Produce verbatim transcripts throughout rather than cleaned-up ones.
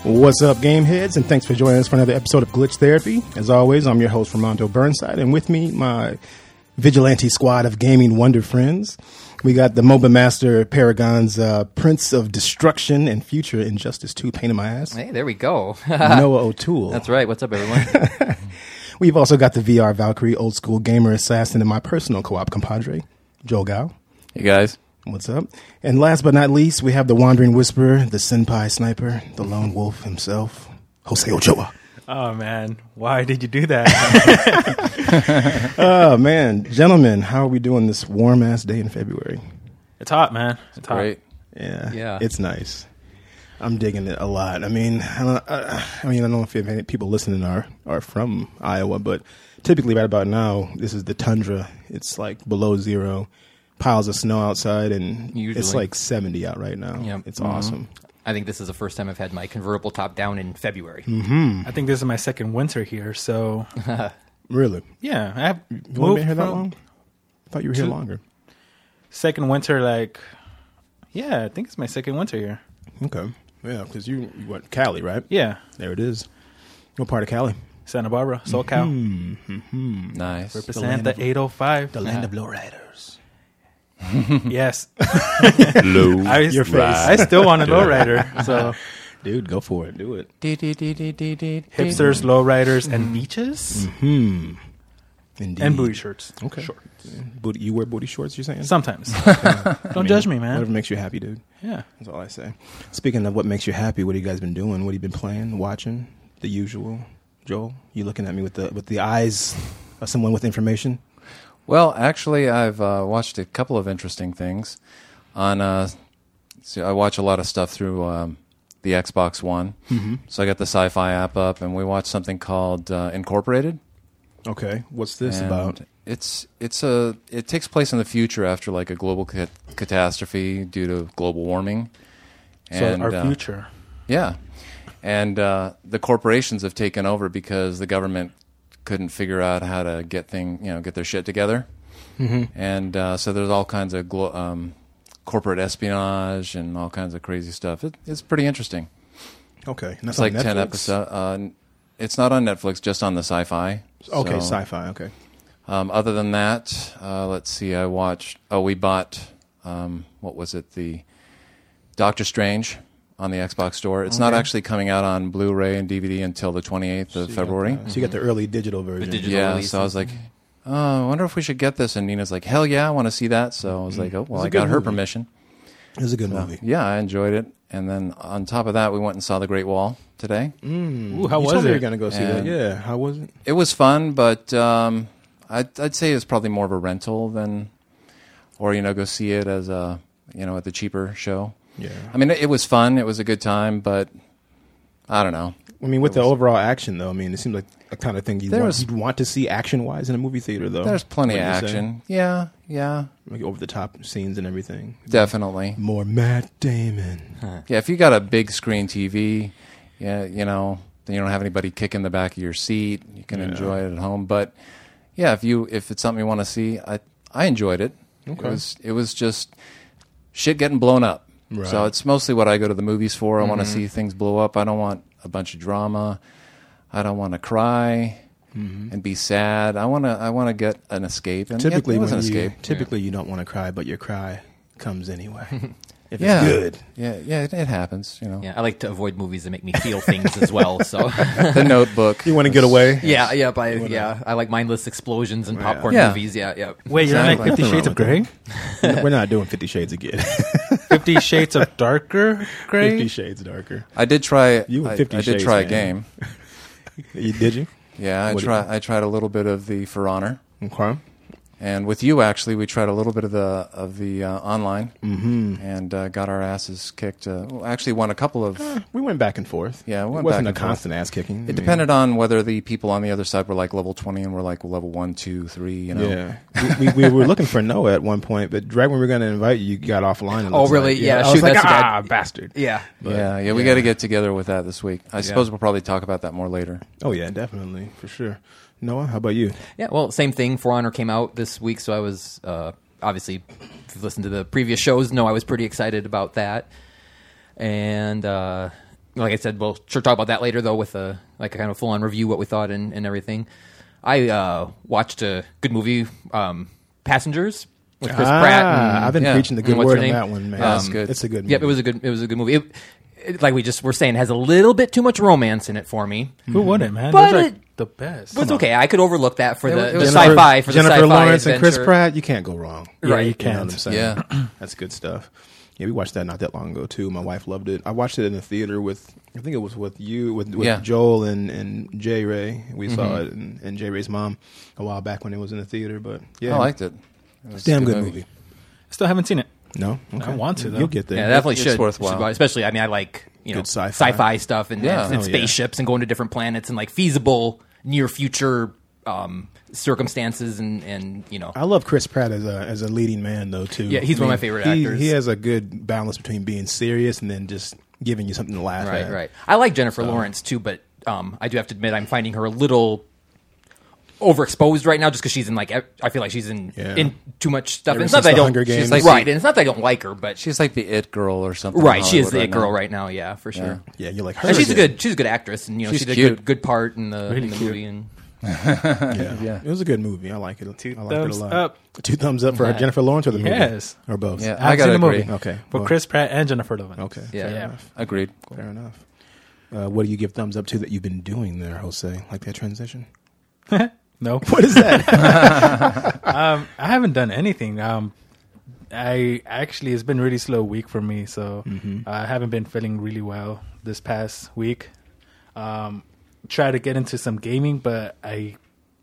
What's up, game heads, and thanks for joining us for another episode of Glitch Therapy. As always, I'm your host, Ramondo Burnside, and with me, my vigilante squad of gaming wonder friends. We got the MOBA Master Paragon's uh, Prince of Destruction and Future Injustice two pain in my ass. Hey, there we go. Noah O'Toole. That's right. What's up, everyone? We've also got the V R Valkyrie, old school gamer assassin, and my personal co-op compadre, Joel Gao. Hey, guys. What's up? And last but not least, we have the Wandering Whisperer, the Senpai Sniper, the Lone Wolf himself, Jose Ochoa. Oh, man. Why did you do that? Oh, man. Gentlemen, how are we doing this warm-ass day in February? It's hot, man. It's hot. Great. Yeah. Yeah. It's nice. I'm digging it a lot. I mean, I, don't, I, I mean, I don't know if any people listening are, are from Iowa, but typically right about now, this is the tundra. It's like below zero. Piles of snow outside, and Usually. It's like seventy out right now. Yep. It's Mhm. awesome. I think this is the first time I've had my convertible top down in February. Mm-hmm. I think this is my second winter here, so Really? yeah. I have You want moved to be here that from long? I thought you were here to- longer. second winter, like, yeah, I think it's my second winter here. Okay. Yeah, because you, you went Cali, right? Yeah. There it is. What part of Cali? Santa Barbara, SoCal. Mm-hmm. Nice. Represent land the, of- eight oh five. The land of lowriders. Yes. Low I, Your face. I still want a lowrider. So Dude, go for it. Do it. hipsters, lowriders, and beaches. Hmm. Indeed. And booty shirts. Okay. Short. Booty, you wear booty shorts, you're saying? Sometimes. I Don't mean, judge me, man. Whatever makes you happy, dude. Yeah. That's all I say. Speaking of what makes you happy, what have you guys been doing? What have you been playing, watching? The usual. Joel, you looking at me with the with the eyes of someone with information? Well, actually, I've uh, watched a couple of interesting things. On, uh, so I watch a lot of stuff through um, the Xbox One. Mm-hmm. So I got the Sci-Fi app up, and we watched something called uh, Incorporated. Okay. What's this And about? It's it's a it takes place in the future after like a global ca- catastrophe due to global warming. So And, our uh, future. Yeah, and uh, the corporations have taken over because the government couldn't figure out how to get thing, you know, get their shit together, Mm-hmm. and uh, so there's all kinds of glo- um, corporate espionage and all kinds of crazy stuff. It, it's pretty interesting. Okay. And that's It's like on ten Netflix? episodes. Uh, it's not on Netflix, just on the Sci-Fi. Okay, So, sci-fi. Okay. Um, other than that, uh, let's see. I watched. Oh, we bought. Um, what was it? The Doctor Strange on the Xbox Store. It's not Okay. actually coming out on Blu-ray and D V D until the twenty-eighth of So you got February. the- so you got the early digital version. digital- Yeah. release. So I was like, oh, I wonder if we should get this. And Nina's like, hell yeah, I want to see that. So I was like, oh, well, It's a I got good her movie. permission. It was a good So, movie. yeah, I enjoyed it. And then on top of that, we went and saw The Great Wall today. Mm. Ooh, how you was told me you it? were going to go see And- that. Yeah. How was it? It was fun, but um, I'd, I'd say it's probably more of a rental than, or you know, go see it as a, you know, at the cheaper show. Yeah. I mean, it, it was fun. It was a good time, but I don't know. I mean, with It the was- overall action, though, I mean, it seems like a kind of thing you'd, There want, was- you'd want to see action-wise in a movie theater, though. There's plenty of Wouldn't you say? action. Yeah, yeah, Like over-the-top scenes and everything. definitely. More Matt Damon. Yeah, if you got a big screen T V, yeah, you know, then you don't have anybody kicking the back of your seat. You can Yeah. enjoy it at home. But yeah, if you if it's something you want to see, I I enjoyed it. Okay. It was it was just shit getting blown up. Right. So it's mostly what I go to the movies for. I want Mm-hmm. to see things blow up. I don't want a bunch of drama. I don't want to cry Mm-hmm. and be sad. I want to I want to get an escape. And Typically, yeah, it was when an you, escape. typically you don't want to cry, but your cry comes anyway. If Yeah. it's good. Yeah, yeah, it, it happens. You know, Yeah, I like to avoid movies that make me feel things as well. So, The Notebook. You want to get away? yeah, yeah, but I, yeah, I like mindless explosions and Yeah. popcorn Yeah. movies. Yeah, yeah. Wait, you're Exactly. like Fifty Nothing Shades of wrong Grey? We're not doing Fifty Shades again. Fifty Shades of Darker Grey? Fifty Shades darker. I did try. You I, Fifty I did Shades, try a man. game. You, did you? Yeah, I What did tried. I tried a little bit of the For Honor, Okay. and with you actually, we tried a little bit of the of the uh, online, Mm-hmm. and uh, got our asses kicked. Uh, well, actually, won a couple of. We went back and forth. Yeah, we it went wasn't back a and forth. constant ass kicking. It depended on whether the people on the other side were like level twenty and we're like level one, two, three. You know. Yeah, we, we, we were looking for Noah at one point, but right when we were going to invite you, you got offline. it Oh, looks really? like. Yeah, I shoot, was like, that's ah, bad. bastard. Yeah. But, yeah, yeah, we got to get together with that this week. I suppose we'll probably talk about that more later. Oh yeah, definitely for sure. Noah, how about you? Yeah, well, same thing. For Honor came out this week, so I was uh, obviously, if you've listened to the previous shows, know I was pretty excited about that. And uh, like I said, we'll sure talk about that later, though, with a like a kind of full on review what we thought and, and everything. I uh, watched a good movie, um, Passengers, with Chris ah, Pratt. And, I've been yeah. preaching the good and what's word her on name? that one, man. Yeah, that's good. It's a good movie. Yep, it was a good. It was a good movie. It, it, like we just were saying, it has a little bit too much romance in it for me. Who wouldn't, man? But Those are like it- the best. But it's okay. I could overlook that for It the, was- it the was sci-fi for Jennifer the sci-fi Lawrence and Chris adventure. Pratt. You can't go wrong. Yeah, Right. you You know can't. what I'm saying? Yeah. That's good stuff. Yeah, we watched that not that long ago too. My wife loved it. I watched it in the theater with, I think it was with you, with, with Yeah. Joel and, and J Ray. We Mm-hmm. saw it, and, and J Ray's mom a while back when it was in the theater. But yeah, I liked it. It was a damn good movie. Still haven't seen it. No, I want to, though. You'll get there. Yeah, definitely It's should. worthwhile. should go- Especially, I mean, I like you know Good sci-fi. sci-fi stuff and, Yeah. and, and Oh, yeah. spaceships and going to different planets and like feasible near future um, circumstances and and you know. I love Chris Pratt as a as a leading man though too. Yeah, he's I one of my mean, favorite he, actors. He has a good balance between being serious and then just giving you something to laugh Right, at. right. I like Jennifer Lawrence too, but um, I do have to admit I'm finding her a little overexposed right now, just because she's in like ev- I feel like she's in Yeah. in too much stuff. Ever And it's not since that I the don't Hunger Games. like right, the- and it's not that I don't like her, but She's like the it girl or something. in right, she is Hollywood the right it girl now. right now. Yeah, for sure. Yeah, you're like her. And she's a again. good she's a good actress, and you know She's she did a cute. good good part in the, Really in the cute. movie. And Yeah. Yeah. It was a good movie. I like it. Two I liked it a thumbs lot. up. Two thumbs up for Yeah. Jennifer Lawrence or the movie? Yes. Or both? Yeah, I've I gotta seen the agree. movie. Okay. For well, Chris Pratt and Jennifer Lawrence. Okay. Yeah. Fair Yeah. enough. Agreed. Fair enough. Uh, what do you give thumbs up to that you've been doing there, Jose? Like that transition? No. What is that? um, I haven't done anything. Um, I actually, it's been a really slow week for me, so I haven't been feeling really well this past week. Um, tried to get into some gaming, but I,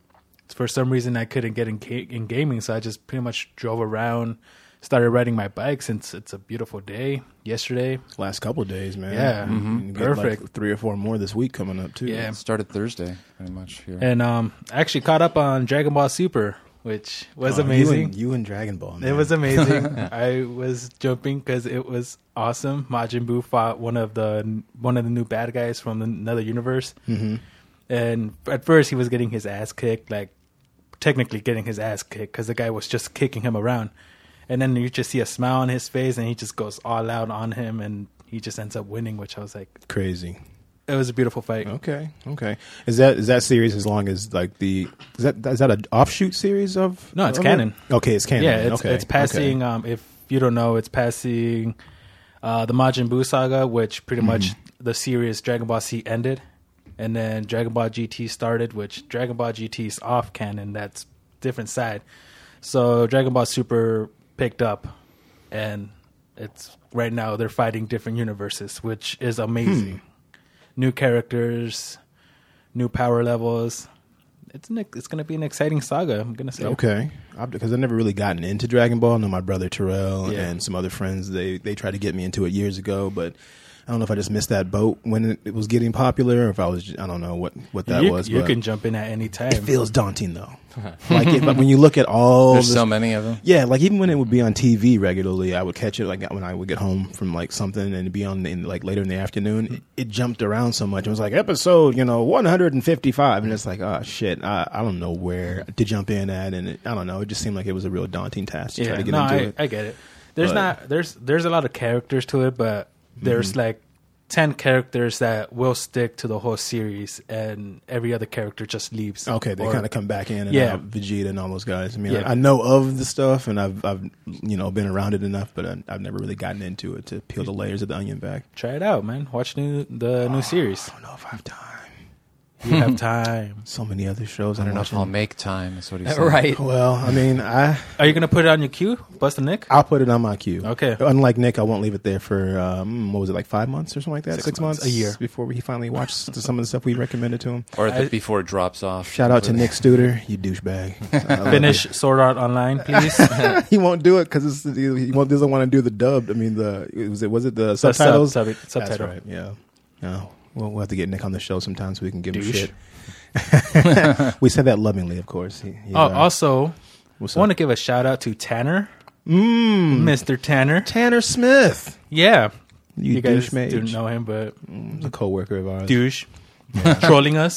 for some reason, I couldn't get in, ga- in gaming, so I just pretty much drove around, started riding my bike since it's a beautiful day yesterday. Last couple of days, man. Yeah. Mhm. You get like Perfect. three or four more this week coming up too. Yeah. It started Thursday, pretty much here. And um, I actually caught up on Dragon Ball Super, which was Oh, amazing. You and, you and Dragon Ball. Man. It was amazing. I was jumping because it was awesome. Majin Buu fought one of the one of the new bad guys from another universe, Mhm. and at first he was getting his ass kicked, like technically getting his ass kicked because the guy was just kicking him around, and then you just see a smile on his face, and he just goes all out on him, and he just ends up winning, which I was like, crazy. it was a beautiful fight. Okay, okay. Is that is that series as long as like the is that is that an offshoot series of? No, it's of it? canon. Okay, it's canon. Yeah, it's okay. it's passing. Um, if you don't know, it's passing uh, the Majin Buu saga, which pretty much Mm-hmm. the series Dragon Ball Z ended, and then Dragon Ball G T started, which Dragon Ball G T is off canon. That's different side. So Dragon Ball Super picked up, and it's right now they're fighting different universes, which is amazing. Hmm. New characters, new power levels. It's an, it's going to be an exciting saga. I'm going to say. Okay, because I've never really gotten into Dragon Ball. I know my brother Terrell Yeah. and some other friends they they tried to get me into it years ago, but I don't know if I just missed that boat when it, it was getting popular, or if I was just, I don't know what what that you, was. You but can jump in at any time. it feels daunting though. Like it, but when you look at all There's this- so many of them. Yeah, like even when it would be on T V regularly, I would catch it like when I would get home from like something and it'd be on in, like later in the afternoon. It, it jumped around so much. It was like episode, you know, one hundred fifty-five, and it's like, oh shit, I, I don't know where to jump in at, and it, I don't know. It just seemed like it was a real daunting task to try to get no, into I, it. I get it. There's But- not there's there's a lot of characters to it, but there's Mm-hmm. like ten characters that will stick to the whole series, and every other character just leaves. Okay, they Or- kind of come back in and Yeah. out, Vegeta and all those guys. I mean, Yeah. I, I know of the stuff, and I've, I've, you know, been around it enough, but I, I've never really gotten into it to peel the layers of the onion back. try it out, man. Watch new the new series. I don't know if I have time. You have time. So many other shows. I don't know if watching. I'll make time. Is what he said. right. Well, I mean, I Are you gonna put it on your queue, Busta Nick? I'll put it on my queue. Okay. Unlike Nick, I won't leave it there for um, what was it, like five months or something like that? Six Six, months. months, A year. before he finally watched some of the stuff we recommended to him. Or the, I- before it drops off. Shout out to Nick Studer, you douchebag. I love Finish Sword Art Online, please. it. He won't do it because he won't, doesn't want to do the dubbed. I mean, the was it was it the The sub- subtitles? sub- That's subtitle. right. Yeah. No, we'll, we'll have to get Nick on the show sometime so we can give him Douche. shit. We said that lovingly, of course. He, he's, Oh, uh, also, what's I want to up? give a shout out to Tanner, Mm, Mister Tanner. Tanner Smith. Yeah, You, you guys douche mage. didn't know him, but He's a coworker of ours. douche, trolling us.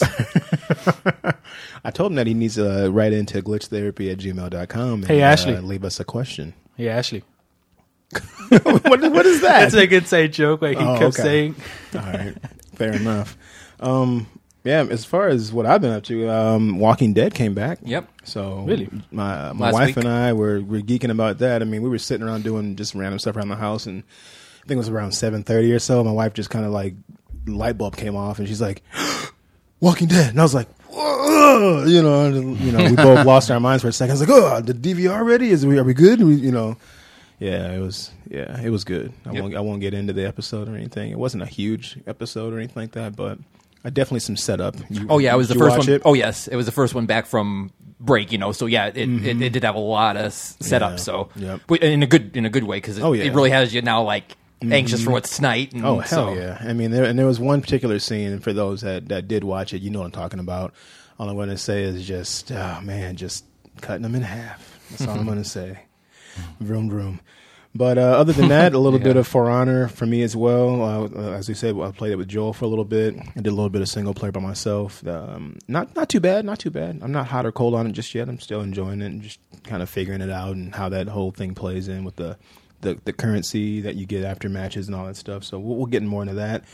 I told him that he needs to write into glitchtherapy at gmail dot com. And, Hey, Ashley. Uh, leave us a question. Hey, Ashley. what, what is that? It's like an inside joke like he Oh, kept okay. saying. All right, fair enough. Um, yeah, as far as what I've been up to, um, Walking Dead came back. Yep. So Really? my my Last wife week? and I were were geeking about that. I mean, we were sitting around doing just random stuff around the house, and I think it was around seven thirty or so. My wife just kind of like light bulb came off, and she's like, "Walking Dead," and I was like, "Whoa," you know, and, you know, we both lost our minds for a second. I was like, "Oh, the D V R ready? Is we are we good?" We, you know. Yeah, it was. Yeah, it was good. I Yep. won't. I won't get into the episode or anything. It wasn't a huge episode or anything like that, but uh, definitely some setup. You, Oh yeah, it was did the you first watch one. It? Oh yes, it was the first one back from break. You know, so yeah, it, it, it did have a lot of s- setup. Yeah. So Yep. but in a good in a good way because it, Oh, yeah. it really has you now like anxious for what's tonight. And Oh hell so, yeah! I mean, there and there was one particular scene, and for those that, that did watch it, you know what I'm talking about. All I'm going to say is just, oh man, just cutting them in half. That's all I'm going to say. Vroom vroom. But uh, other than that, a little Yeah. bit of For Honor for me as well. Uh, as we said, I played it with Joel for a little bit. I did a little bit of single player by myself. Um, not not too bad, not too bad. I'm not hot or cold on it just yet. I'm still enjoying it and just kind of figuring it out and how that whole thing plays in with the the, the currency that you get after matches and all that stuff. So we'll, we'll get more into that.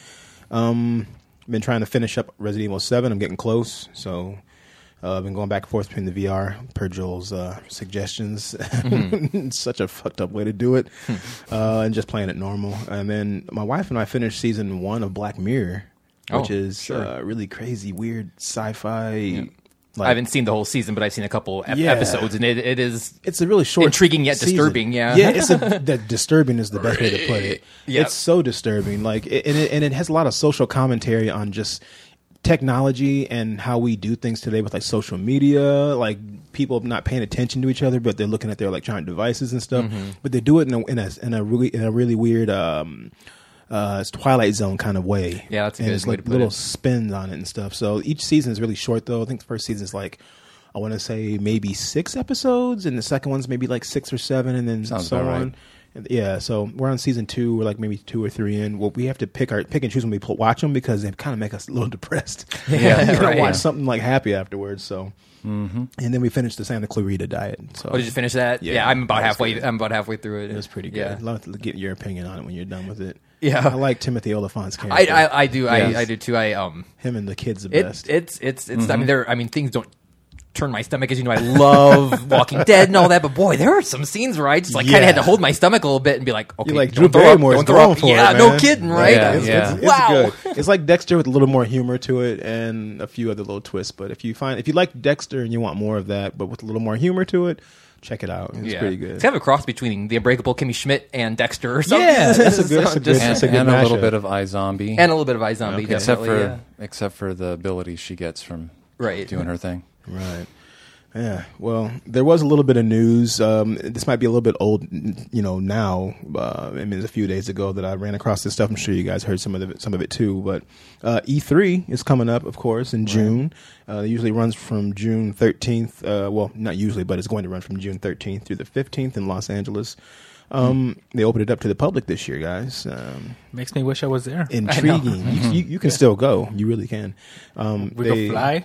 Um, been trying to finish up Resident Evil seven. I'm getting close. So uh, I've been going back and forth between the V R per Joel's uh, suggestions. Mm-hmm. It's such a fucked up way to do it. uh, and just playing it normal. And then my wife and I finished season one of Black Mirror, which Oh, is sure. uh, really crazy, weird sci-fi. Like, I haven't seen the whole season, but I've seen a couple ep- Yeah. episodes, and it, it is it's a really short, Intriguing yet season. disturbing, yeah. yeah. It's a, that disturbing is the best way to put it. Yep. It's so disturbing, like, it, and it and it has a lot of social commentary on just technology and how we do things today with like social media, like people not paying attention to each other, but they're looking at their electronic devices and stuff. Mm-hmm. But they do it in a in a, in a really in a really weird. Um, uh, it's Twilight Zone kind of way. Yeah, that's a and good it's way like to put little it. spins on it and stuff. So each season is really short, though. I think the first season is like, I want to say maybe six episodes, and the second one's maybe like six or seven, and then Sounds so about right. on. And yeah, so we're on season two. We're like maybe two or three in. Well, we have to pick our pick and choose when we pl- watch them because they kind of make us a little depressed. Yeah, you gotta right. watch something like happy afterwards. So, and then we finished the Santa Clarita Diet. So Oh, did you finish that? Yeah, Yeah, I'm about that was halfway. good. I'm about halfway through it. It was pretty good. Yeah, I'd love to get your opinion on it when you're done with it. Yeah. I like Timothy Oliphant's I, character. I, I do. Yes. I, I do too. I um, Him and the kids the it, best. it's it's it's. I mean, there. I mean, things don't turn my stomach, as you know. I love Walking Dead and all that, but boy, there are some scenes where I just like kind of Yeah. had to hold my stomach a little bit and be like, okay, You're like, don't Drew throw up, Barrymore's don't throw going up. for Yeah, it, no man. kidding, right? Yeah, It's, yeah. it's, it's Wow. good. It's like Dexter with a little more humor to it and a few other little twists. But if you find if you like Dexter and you want more of that, but with a little more humor to it, check it out. It's Yeah. pretty good. It's kind of a cross between the Unbreakable Kimmy Schmidt and Dexter or something. Yeah, that's a good- that's a good- Just- that's and, a good and a little mashup. bit of iZombie, and a little bit of iZombie, Okay. except definitely, for yeah. except for the abilities she gets from Right. doing her thing. Right. Yeah. Well, there was a little bit of news. Um, this might be a little bit old, you know, now. Uh, I mean, it was a few days ago that I ran across this stuff. I'm sure you guys heard some of it, some of it too. But uh, E three is coming up, of course, in June. Uh, it usually runs from June thirteenth. Uh, well, not usually, but it's going to run from June thirteenth through the fifteenth in Los Angeles. Um, They opened it up to the public this year, guys. Um, Makes me wish I was there. intriguing. You, you, you can still go. You really can. Um, We they- go fly.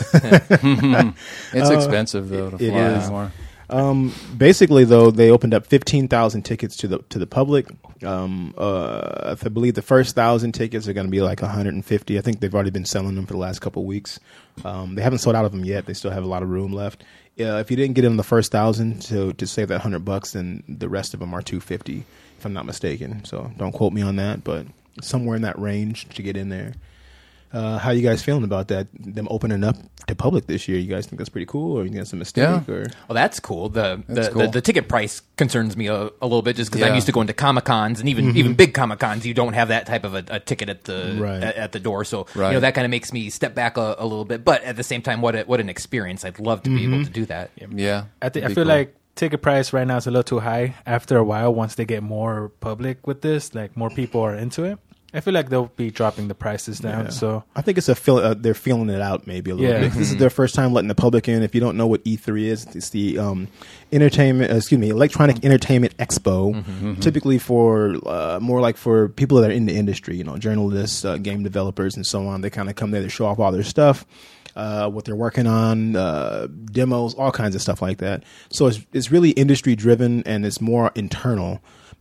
It's expensive though to Uh, it fly is. anymore. Um, basically, though, they opened up fifteen thousand tickets to the to the public. Um, uh, I believe the first thousand tickets are going to be like one hundred fifty. I think they've already been selling them for the last couple of weeks. Um, they haven't sold out of them yet. They still have a lot of room left. Uh, if you didn't get in the first thousand to to save that hundred bucks, then the rest of them are two fifty, if I'm not mistaken. So don't quote me on that, but somewhere in that range to get in there. Uh, how you guys feeling about that? Them opening up to public this year? You guys think that's pretty cool, or you think that's a mistake? Yeah. Or Well, that's cool. The the, That's the, cool. the ticket price concerns me a, a little bit just because I'm Yeah. used to going to Comic Cons and even even big Comic Cons. You don't have that type of a, a ticket at the Right. at, at the door, so you Right. know that kind of makes me step back a, a little bit. But at the same time, what a, what an experience! I'd love to be able to do that. Yeah, I, th- I it'd feel be cool. like ticket price right now is a little too high. After a while, once they get more public with this, like more people are into it, I feel like they'll be dropping the prices down. Yeah. So I think it's a feel. Uh, they're feeling it out maybe a little Yeah. bit. 'Cause This is their first time letting the public in. If you don't know what E three is, it's the um, entertainment. Uh, excuse me, Electronic Entertainment Expo. Typically for uh, more like for people that are in the industry. You know, journalists, uh, game developers, and so on. They kind of come there to show off all their stuff. Uh, what they're working on, uh, demos, all kinds of stuff like that. So it's it's really industry driven and it's more internal.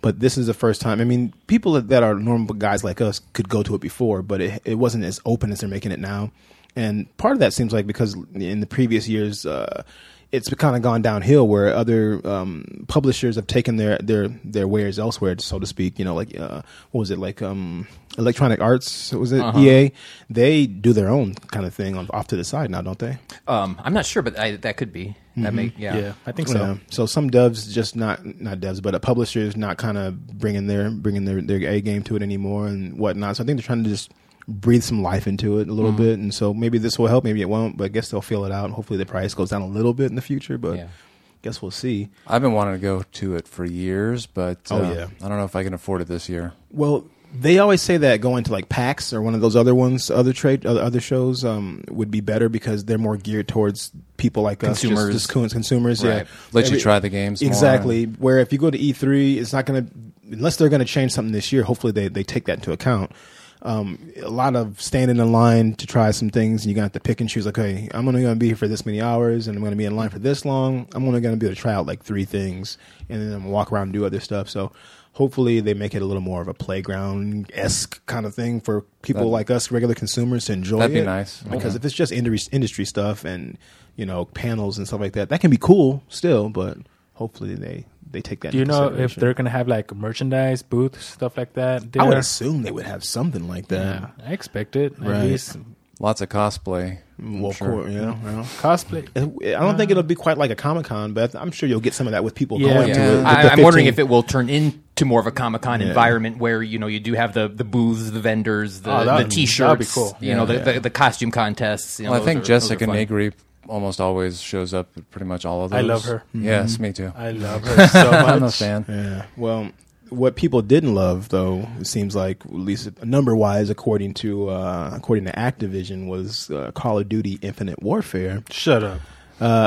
But this is the first time. I mean, people that, that are normal guys like us could go to it before, but it, it wasn't as open as they're making it now. And part of that seems like because in the previous years, uh, it's kind of gone downhill where other um, publishers have taken their, their, their wares elsewhere, so to speak. You know, like, uh, what was it, like um, Electronic Arts, was it, uh-huh. E A? They do their own kind of thing on, off to the side now, don't they? Um, I'm not sure, but I, that could be. That Mm-hmm. may, yeah. Yeah, I think so. Yeah. So some devs just not, not devs, but a publishers not kind of bringing their, bringing their, their A game to it anymore and whatnot. So I think they're trying to just breathe some life into it a little Mm-hmm. bit, and so maybe this will help, maybe it won't, but I guess they'll feel it out, and hopefully the price goes down a little bit in the future, but Yeah. guess we'll see. I've been wanting to go to it for years, but uh, Oh, yeah. I don't know if I can afford it this year. Well, they always say that going to like PAX or one of those other ones, other trade, other, other shows, um, would be better because they're more geared towards people like Consumers. us, just, just con- consumers. Right. Yeah, Let you Every- try the games more. exactly. Where if you go to E three, it's not going to, unless they're going to change something this year. Hopefully, they they take that into account. Um, a lot of standing in line to try some things, and you're going to have to pick and choose. Like, okay, I'm only going to be here for this many hours, and I'm going to be in line for this long. I'm only going to be able to try out like three things, and then walk around and do other stuff. So hopefully they make it a little more of a playground-esque kind of thing for people That'd- like us, regular consumers, to enjoy That'd be it. nice. Because Okay. if it's just industry, industry stuff and, you know, panels and stuff like that, that can be cool still, but hopefully they, they take that Do you into know if consideration. they're gonna have like merchandise booths, stuff like that? I would there? assume they would have something like that. Yeah, I expect it. At Right. least Lots of cosplay. I'm Well, of sure. course, yeah, well. cosplay. I don't think it'll be quite like a Comic Con, but I'm sure you'll get some of that with people Yeah. going Yeah. to it. The- I, the I'm wondering fifteen if it will turn into more of a Comic Con Yeah. environment where you know you do have the, the booths, the vendors, the, Oh, that- the T-shirts, that'd be cool. you know, the, Yeah. the, the costume contests. You know, Well, I those think are- those Jessica are fun. Negri almost always shows up at pretty much all of those. I love her. Yes, me too. I love her so much. I'm a fan. Yeah. Well, what people didn't love, though, it seems like, at least number-wise, according to uh, according to Activision, was uh, Call of Duty: Infinite Warfare. Shut up. Uh,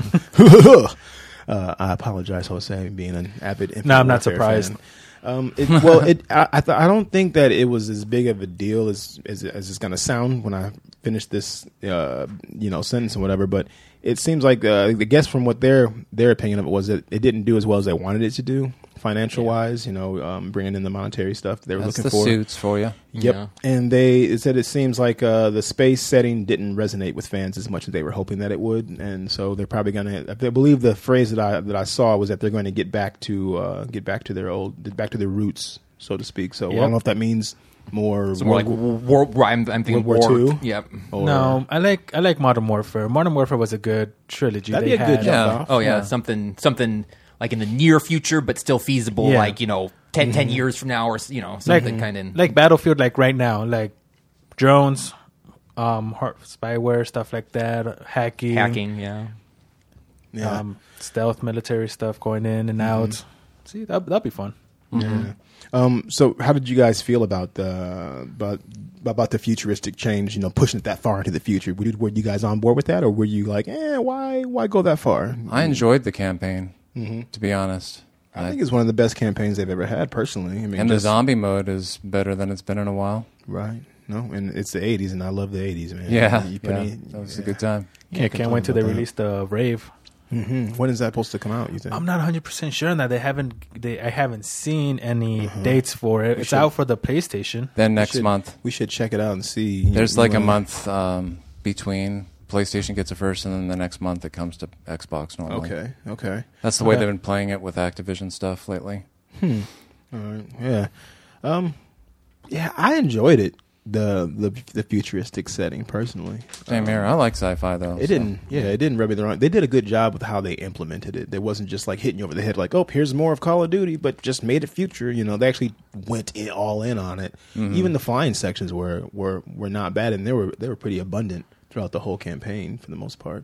uh, I apologize, Jose, being an avid Infinite No, I'm not Warfare surprised. fan. Um, it, well, it, I, I, th- I don't think that it was as big of a deal as as, as it's going to sound when I finish this, uh, you know, sentence and whatever. But it seems like uh, I guess from what their their opinion of it was that it didn't do as well as they wanted it to do, financial wise. You know, um, bringing in the monetary stuff that they were That's looking the for. suits for you. Yep. Yeah. And they it said it seems like uh, the space setting didn't resonate with fans as much as they were hoping that it would, and so they're probably going to. I believe the phrase that I that I saw was that they're going to get back to uh, get back to their old back to their roots, so to speak. So I Yep. don't know if that means more, So more like war, war, I'm, I'm thinking World War war. Two? Yep. or, No, I like I like Modern Warfare. Modern Warfare was a good trilogy. That'd they be a good had. jump Yeah. off. Oh yeah, Yeah. something something like in the near future, but still feasible. Yeah. Like you know, ten, ten years from now, or you know, something kind of Like Battlefield, like right now, like drones, um, har- spyware, stuff like that, hacking, hacking. Yeah. Yeah. um, stealth, military stuff going in and out. See, that that'd be fun. Yeah. Um, so, how did you guys feel about the about about the futuristic change? You know, pushing it that far into the future. Were you, were you guys on board with that, or were you like, eh, why why go that far? I enjoyed the campaign, Mm-hmm. to be honest. I think it's one of the best campaigns they've ever had, personally. I mean, and the just- zombie mode is better than it's been in a while. right? No, and it's the eighties, and I love the eighties, man. Yeah, You put yeah, any- that was yeah. a good time. Yeah, can't complain wait till they about that. release the Rave. Mm-hmm. When is that supposed to come out? You think? I'm not one hundred percent sure on that. They haven't. They I haven't seen any Mhm. dates for it. We It's should- out for the PlayStation. Then next should- month, We should check it out and see. You- there's you like a wanna- month um, between PlayStation gets it first, and then the next month it comes to Xbox normally. Okay, okay. That's the way Okay. they've been playing it with Activision stuff lately. Hmm. All right. Yeah. Um. Yeah, I enjoyed it. The the the futuristic setting personally. Same Um, here. I like sci-fi though. It so. didn't. Yeah, it didn't rub me the wrong. They did a good job with how they implemented it. It wasn't just like hitting you over the head, like, "Oh, here's more of Call of Duty," but just made it future. You know, they actually went in, all in on it. Mhm. Even the flying sections were, were were not bad, and they were they were pretty abundant throughout the whole campaign for the most part.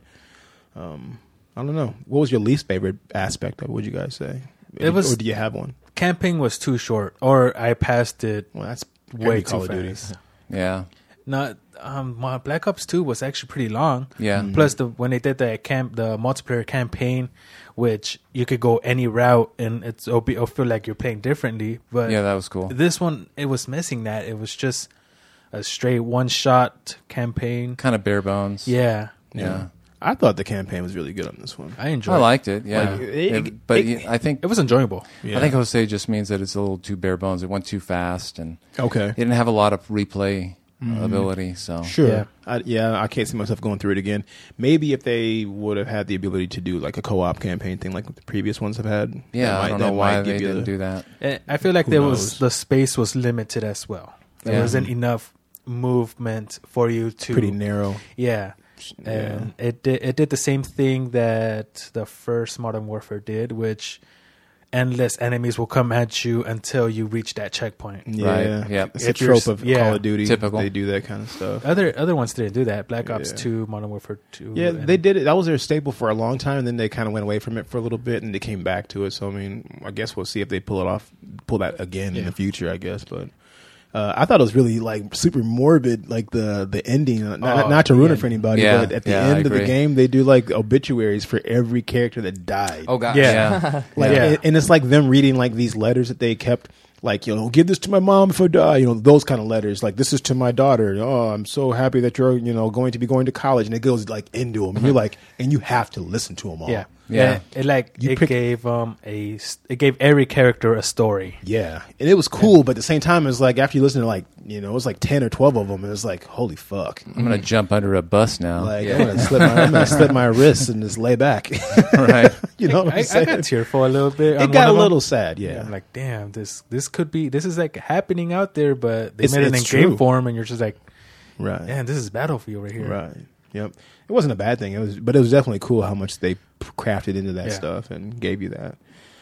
Um, I don't know. What was your least favorite aspect of it? Would you guys say? It was- or do you have one? Camping was too short, or I passed it Well, that's way every too Call of Duty. fast. Yeah. Not um, my Black Ops Two was actually pretty long. Yeah. Mhm. Plus, the when they did the camp, the multiplayer campaign, which you could go any route and it's it'll, be, it'll feel like you're playing differently. But Yeah, that was cool. this one, it was missing that. It was just a straight one shot campaign. Kind of bare bones. Yeah. Yeah. I thought the campaign was really good on this one. I enjoyed. I it. liked it. Yeah, Like, it- It- but it- you- I think It was enjoyable. Yeah. I think Jose just means that it's a little too bare bones. It went too fast, and Okay. it didn't have a lot of replay ability. So Sure. Yeah. I, yeah, I can't see myself going through it again. Maybe if they would have had the ability to do like a co-op campaign thing like the previous ones have had. yeah, that I might- don't that know why might they give you didn't the- do that. Eh, I feel like Who there knows? was the space was limited as well. There Yeah. wasn't enough movement for you to Pretty narrow. Yeah. And it did, it did the same thing that the first Modern Warfare did, which endless enemies will come at you until you reach that checkpoint. Yeah, Right, yep. It's a If you're trope s- of yeah. Call of Duty. Typical. They do that kind of stuff. Other other ones didn't do that. Black Ops Yeah. two, Modern Warfare two. Yeah, and- they did it. That was their staple for a long time, and then they kind of went away from it for a little bit, and they came back to it. So I mean, I guess we'll see if they pull it off, pull that again in Yeah. the future. I guess, but uh, I thought it was really like super morbid, like the the ending. Uh, Not, Oh, not to ruin yeah. it for anybody, Yeah, but at the yeah, I end of the agree. game, they do like obituaries for every character that died. Oh gosh. Yeah. Like, Yeah. and- and it's like them reading like these letters that they kept, like, you know, give this to my mom if I die, you know, those kind of letters. Like, this is to my daughter. Oh, I'm so happy that you're, you know, going to be going to college. And it goes like into them. And you're like, and you have to listen to them all. Yeah. Yeah. Yeah. It, like You it pick- gave um a s- it gave every character a story. Yeah. And it was cool, but at the same time, it's like after you listen to like, you know, it was like ten or twelve of them, and it's like, holy fuck. I'm gonna jump under a bus now. Like, Yeah. I'm going to slip my, I'm gonna slip my wrists and just lay back. right? You know what I, I'm I saying? got tearful a little bit. on It got one a of them. little sad, yeah. I'm like, damn, this this could be this is like happening out there, but they It's- made it in it's game true. form, and you're just like, Right. man, this is battlefield right here. Right. Yep. It wasn't a bad thing. It was, but it was definitely cool how much they p- crafted into that Yeah. stuff and gave you that.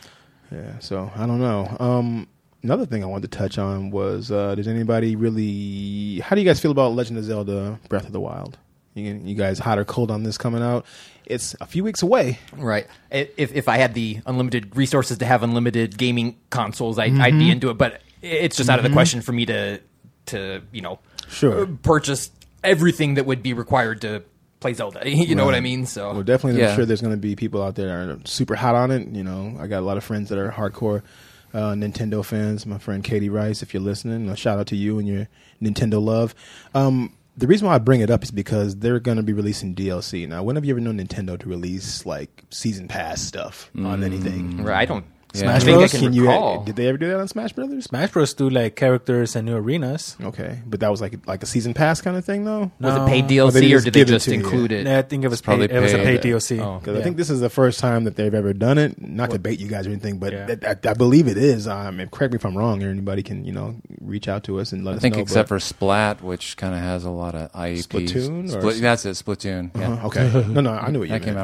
Yeah. So I don't know. Um, another thing I wanted to touch on was, uh, does anybody really? How do you guys feel about Legend of Zelda: Breath of the Wild? You, you guys hot or cold on this coming out? It's a few weeks away. Right. I- If if I had the unlimited resources to have unlimited gaming consoles, I'd, I'd be into it. But it's just out of the question for me to to you know Sure. purchase everything that would be required to play Zelda. You know what I Right. mean? So Well, definitely, Yeah. I'm sure there's going to be people out there that are super hot on it. You know, I got a lot of friends that are hardcore uh, Nintendo fans. My friend Katie Rice, if you're listening, a shout out to you and your Nintendo love. Um, the reason why I bring it up is because they're going to be releasing D L C. Now, when have you ever known Nintendo to release like season pass stuff on anything? right, I don't. Yeah. I Smash think I Bros? can, Can you? recall. Did they ever do that on Smash Brothers? Smash Bros do like characters and new arenas. Okay, but that was like like a season pass kind of thing, though. Was No. it paid Or D L they C or just did they give it just to you? include it? Yeah, I think it was probably paid, it was a paid. paid D L C. Oh. Because Yeah. I think this is the first time that they've ever done it. Not to bait you guys or anything, but Yeah. I, I, I believe it is. Um, and correct me if I'm wrong, or anybody can you know reach out to us and let I us think know. except but- for Splat, which kind of has a lot of I E Ps. Splatoon or- Split, that's it, Splatoon. Yeah. Uh-huh, okay, no, no, I knew what you That came meant.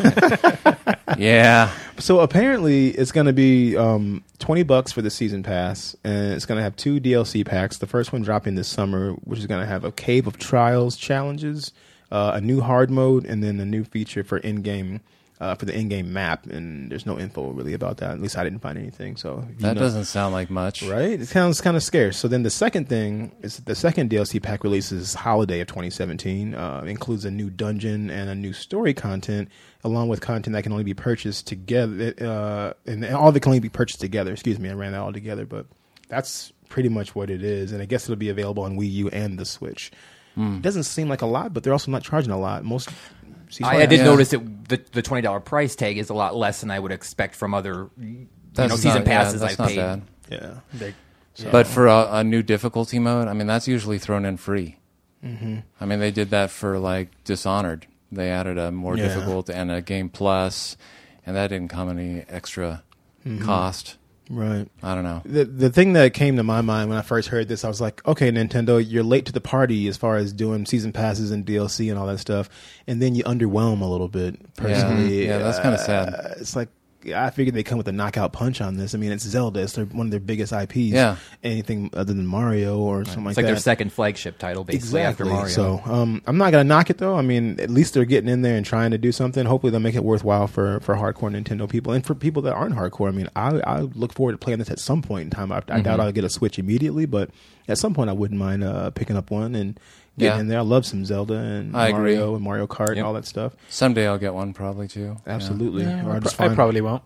out right. yeah. So apparently, it's going to be um, twenty bucks for the season pass, and it's going to have two D L C packs. The first one dropping this summer, which is going to have a Cave of Trials challenges, uh, a new hard mode, and then a new feature for in-game uh, for the in-game map. And there's no info really about that. At least I didn't find anything. So you That know- doesn't sound like much. Right? It sounds kind of scarce. So then the second thing is the second D L C pack releases holiday of twenty seventeen. Uh, includes a new dungeon and a new story content, along with content that can only be purchased together. Uh, and all of it can only be purchased together. Excuse me, I ran that all together. But that's pretty much what it is. And I guess it'll be available on Wii U and the Switch. It doesn't seem like a lot, but they're also not charging a lot. Most I, I did Yeah. notice that the the twenty dollar price tag is a lot less than I would expect from other you That's know season not, yeah, passes that's I've not paid. bad. Yeah. They- But for a, a new difficulty mode, I mean, that's usually thrown in free. Mm-hmm. I mean, they did that for like Dishonored. They added a more Yeah. difficult and a game plus, and that didn't come any extra cost. Right. I don't know. The the thing that came to my mind when I first heard this, I was like, okay, Nintendo, you're late to the party as far as doing season passes and D L C and all that stuff, and then you underwhelm a little bit. Personally, Yeah, that's kinda Uh, sad. It's like I figured they come with a knockout punch on this. I mean, it's Zelda; it's their, one of their biggest I Ps. Yeah. Anything other than Mario or something like It's like that. their second flagship title, basically after Mario. So um, I'm not gonna knock it though. I mean, at least they're getting in there and trying to do something. Hopefully, they'll make it worthwhile for, for hardcore Nintendo people and for people that aren't hardcore. I mean, I I look forward to playing this at some point in time. I, I doubt I'll get a Switch immediately, but at some point, I wouldn't mind uh, picking up one and getting Yeah. in there. I love some Zelda and I agree. Mario and Mario Kart and Yep. all that stuff. Someday I'll get one, probably too. Absolutely. Yeah, Or I, just pro- I find- probably won't.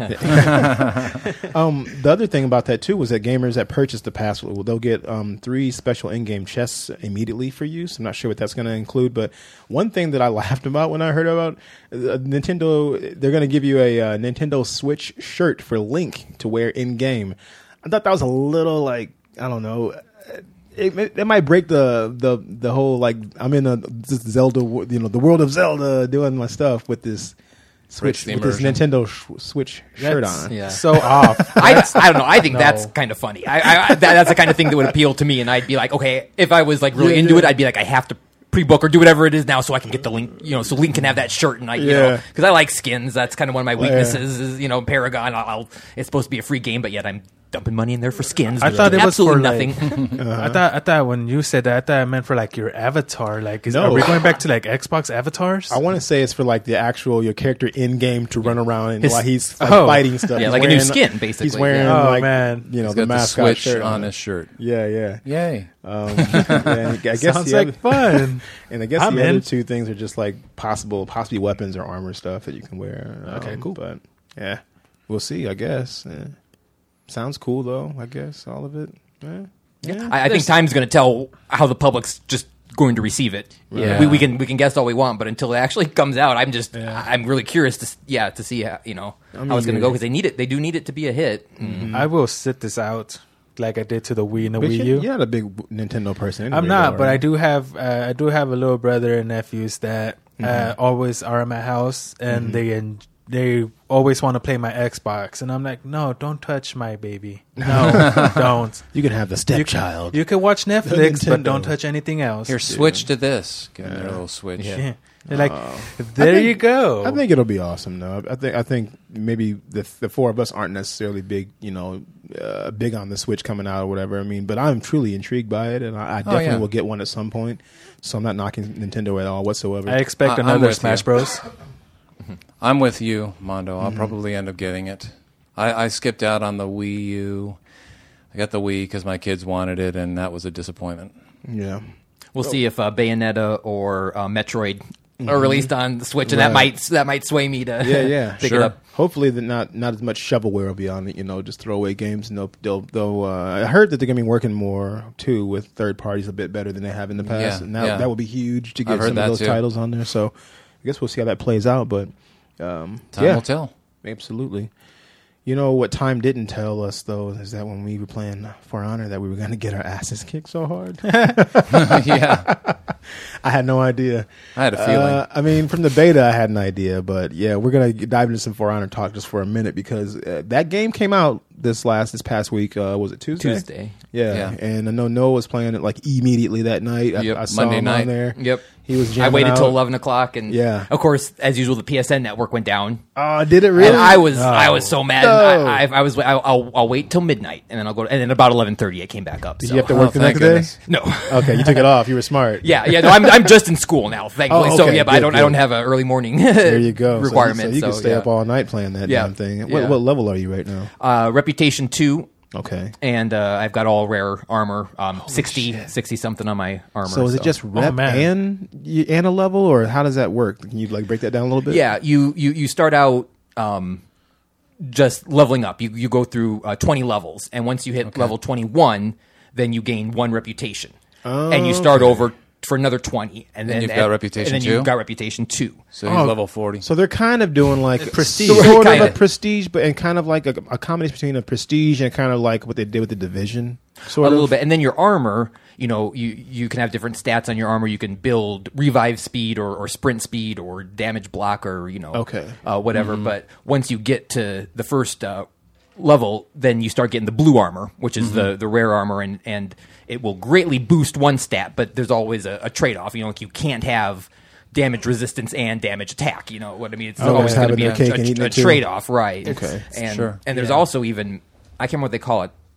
Um, the other thing about that too was that gamers that purchase the pass will they'll get um, three special in-game chests immediately for use. I'm not sure what that's going to include, but one thing that I laughed about when I heard about uh, Nintendo, they're going to give you a uh, Nintendo Switch shirt for Link to wear in game. I thought that was a little like I don't know. It, it, it might break the, the the whole like I'm in a this Zelda wo- you know the world of Zelda doing my stuff with this Switch the with this immersion. Nintendo sh- Switch shirt That's on. Yeah. So off. I, I don't know. I think No. that's kind of funny. I, I, that, that's the kind of thing that would appeal to me, and I'd be like, okay, if I was like really Yeah, into yeah. it, I'd be like, I have to pre-book or do whatever it is now so I can get the Link, you know, so Link can have that shirt, and I, you know, Yeah. because I like skins. That's kind of one of my yeah. weaknesses. Is you know, Paragon. I'll, I'll it's supposed to be a free game, but yet I'm dumping money in there for skins. I that thought do it was absolutely for, nothing. like- I thought I thought when you said that, I thought it meant for like your avatar. Like, is, No. are we going back to like Xbox avatars? I want to say it's for like the actual your character in game to run around and His- while he's like, Oh. fighting stuff. Yeah, He's like a new wearing- skin, basically, He's wearing yeah. Oh, like man. you know He's the got the mascot Switch shirt on his shirt. Yeah, yeah. Yay! Um, yeah, I guess Sounds the like other, fun. and I guess I'm the other in. two things are just like possible, possibly weapons or armor stuff that you can wear. Okay, Um, cool. But yeah, we'll see. I guess. Yeah. Sounds cool though. I guess all of it. Yeah. Yeah. I, I think time's going to tell how the public's just going to receive it. Yeah. we, we can we can guess all we want, but until it actually comes out, I'm just Yeah. I'm really curious to s- yeah to see how, you know I'm how it's going to eager. go because they need it. They do need it to be a hit. Mm. I will sit this out like I did to the Wii and the But Wii you- U. you're not a big Nintendo person. Anyway, I'm not, though, but right? I do have uh, I do have a little brother and nephews that uh, always are at my house, and they en- they always want to play my Xbox, and I'm like, no, don't touch my baby, no, don't. You can have the You stepchild. can, you can watch Netflix, Nintendo. but don't touch anything else. Here, switch to this. Give them their little switch. Yeah. They're like, I there think- you go. I think it'll be awesome, though. I think I think maybe the the four of us aren't necessarily big, you know, uh, big on the Switch coming out or whatever. I mean, but I'm truly intrigued by it, and I, I definitely yeah. will get one at some point. So I'm not knocking Nintendo at all whatsoever. I expect I- I'm another with Smash you. Bros. I'm with you, Mondo. I'll probably end up getting it. I, I skipped out on the Wii U. I got the Wii because my kids wanted it, and that was a disappointment. yeah, We'll see if uh, Bayonetta or uh, Metroid are released on the Switch, and that Right. might that might sway me to yeah, yeah. pick Sure. it up. Hopefully, that not not as much shovelware will be on it. You know, just throwaway games. And they'll, they'll, they'll uh, I heard that they're gonna be working more too with third parties a bit better than they have in the past. Yeah, and that yeah. that will be huge to I've get heard some that of those too. titles on there. So I guess we'll see how that plays out. But um, Time yeah. will tell. Absolutely. You know what time didn't tell us though is that when we were playing For Honor that we were going to get our asses kicked so hard. Yeah, I had no idea. I had a feeling. Uh, I mean, from the beta, I had an idea, but yeah, we're gonna dive into some For Honor talk just for a minute because uh, that game came out this last this past week. Uh, was it Tuesday? Tuesday. Yeah. Yeah. and I know Noah was playing it like immediately that night. I, Yep. I saw Monday him night. on there. Yep. He was. I jamming waited till out. eleven o'clock, and Yeah. of course, as usual, the P S N network went down. Oh, did it really? And I was Oh. I was so mad. No. I, I, I was I'll, I'll, I'll wait till midnight, and then I'll go. To, and then about eleven thirty, it came back up. Did so. you have to Oh, work the thank next day? goodness. No. Okay, you took it off. You were smart. Yeah, yeah. No, I'm I'm just in school now, thankfully. Oh, So okay, yeah, but I good, don't I good. don't have an early morning There you go. So you- requirement. So you, can so, stay yeah. up all night playing that Yeah. damn thing. What, Yeah. what level are you right now? Uh, Reputation two, Okay. and uh, I've got all rare armor, um, sixty, sixty something on my armor. So is it just rep man. and y- and a level, or how does that work? Can you like break that down a little bit? Yeah, you you you start out um, just leveling up. You you go through uh, twenty levels, and once you hit level twenty one, then you gain one reputation, and you start over for another twenty, and then you've got and- reputation and then two? you've got reputation two. So he's Oh. level forty. So they're kind of doing like Prestige. sort of Kinda. a prestige, but and kind of like a, a combination between a prestige and kind of like what they did with the division, sort a of little bit, and then your armor. You know, you you can have different stats on your armor. You can build revive speed or, or sprint speed or damage block or you know, Okay. uh, whatever. But once you get to the first uh, level, then you start getting the blue armor, which is the the rare armor, and and it will greatly boost one stat. But there's always a, a trade off. You know, like you can't have damage resistance and damage attack. You know what I mean? It's Oh, always going to having be their a, cake and eating a, a it too. trade off, right? Okay. and Sure. and there's Yeah. also even I can't remember what they call it.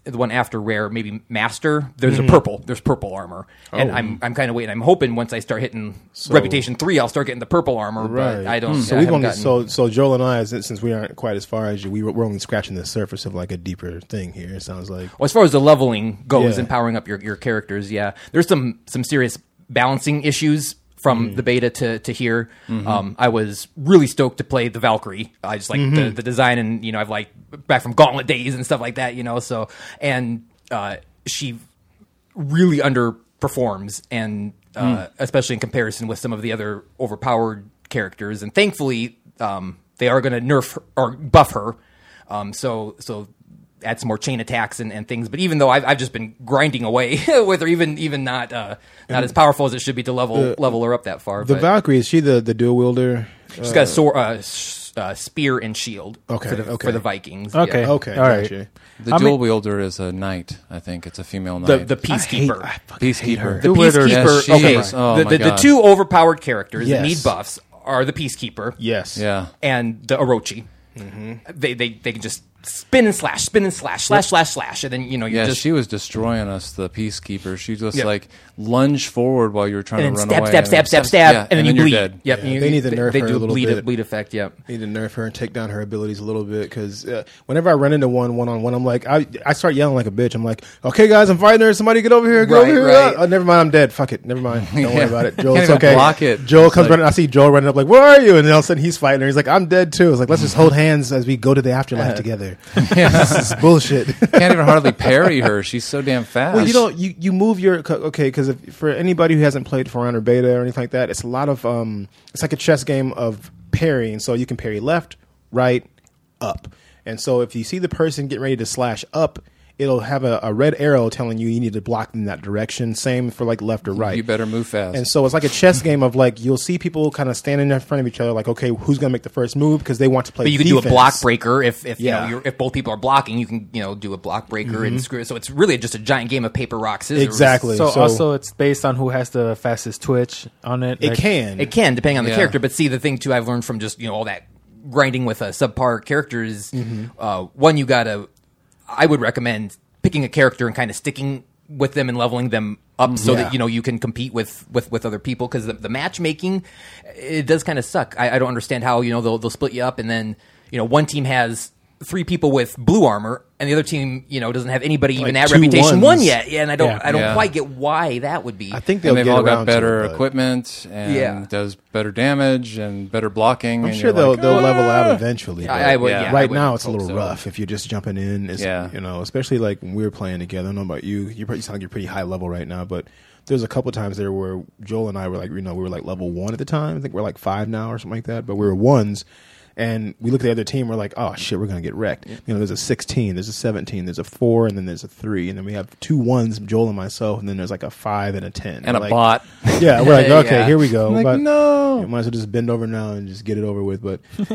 the one after rare, maybe master. There's a purple. There's purple armor, and Oh. I'm I'm kind of waiting. I'm hoping once I start hitting So- reputation three, I'll start getting the purple armor. But I don't. So I we've haven't only gotten- so so Joel and I, since since we aren't quite as far as you, we were, we're only scratching the surface of like a deeper thing here. It sounds like. Well, as far as the leveling goes Yeah. and powering up your, your characters, yeah, there's some some serious balancing issues from the beta to to here. Um, I was really stoked to play the Valkyrie. I just like the, the design, and you know, I've like back from Gauntlet days and stuff like that. You know, so and uh, she really underperforms, and uh, especially in comparison with some of the other overpowered characters. And thankfully, um, they are going to nerf her, or buff her. Um, so so. Add some more chain attacks and, and things, but even though I've, I've just been grinding away with her, even even not uh, not as powerful as it should be to level The- level her up that far. The but Valkyrie, is she the, the dual wielder? she's got a sword, uh, s- uh, spear and shield Okay, for the okay. for the Vikings. Okay. yeah. Okay, All right. gotcha. The I dual mean- wielder is a knight. I think it's a female The knight. the peacekeeper. I hate, I fucking hate her. Peacekeeper. The Dual wielder- peacekeeper. Yes, she okay, is. Oh, the, my the, the God. two overpowered characters that Yes. need buffs are the peacekeeper Yes. yeah. and the Orochi. They they they can just spin and slash, spin and slash, slash slash slash, and then you know you Yeah, just she was destroying us, the peacekeeper. She just Yep. like lunged forward while you were trying and to then run stab, away. stab, and stab, then stab, stab, yeah, and then you you're bleed. dead. Yep, Yeah, you- they need to they, nerf they her do a little bleed bit. bleed effect. Yep. Need to nerf her and take down her abilities a little bit because uh, whenever I run into one one on one, I'm like, I I start yelling like a bitch. I'm like, okay, guys, I'm fighting her. Somebody get over here. Get Right, over here. right. Oh, never mind. I'm dead. Fuck it. Never mind. Don't worry Yeah. about it. Joel, Can't it's even okay. block it. Joel It's comes like- running. I see Joel running up like, where are you? And then all of a sudden he's fighting her. He's like, I'm dead too. It's like, let's just hold hands as we go to the afterlife together. This is bullshit. Can't even hardly parry her. She's so damn fast. Well, you know, you, you move your okay because for anybody who hasn't played For Honor Beta or anything like that, it's a lot of um, it's like a chess game of parrying. So you can parry left, right, up, and so if you see the person getting ready to slash up, it'll have a, a red arrow telling you you need to block in that direction. Same for like left or right. You better move fast. And so it's like a chess game of like you'll see people kind of standing in front of each other, like okay, who's going to make the first move because they want to play. But you can defense. do a block breaker if if you Yeah. know you're, if both people are blocking, you can you know do a block breaker and screw it. So it's really just a giant game of paper rock scissors. Exactly. So, So- also, it's based on who has the fastest twitch on it. It Like, can. It can depending on the Yeah. character, but see the thing too I've learned from just you know all that grinding with a subpar characters. Mm-hmm. Uh, one you gotta, I would recommend picking a character and kind of sticking with them and leveling them up so Yeah. that you know you can compete with with, with other people because the, the matchmaking it does kind of suck. I, I don't understand how you know they'll they'll split you up and then you know one team has three people with blue armor and the other team you know doesn't have anybody even Like at two reputation ones. one yet. Yeah, and I don't Yeah. I don't Yeah. quite get why that would be. I think they'll and they've get all got around to better it, but- equipment and Yeah. does better damage and better blocking. I'm and sure you're they'll like, they'll "Ah!" level out eventually. I- but I would- yeah, yeah, I right would now, it's a hope little so. rough if you're just jumping in. It's, Yeah. you know, especially like when we were playing together. I don't know about you. You probably sound like you're pretty high level right now, but there's a couple times there where Joel and I were like, you know, we were like level one at the time. I think we're like five now or something like that, but we were ones. And we look at the other team, we're like, oh shit, we're gonna get wrecked. You know, there's a sixteen, there's a seventeen, there's a four, and then there's a three, and then we have two ones, Joel and myself, and then there's like a five and a ten, And We're a like, bot. Yeah, we're like, okay, Yeah. here we go. I'm like, But no. you might as well just bend over now and just get it over with. But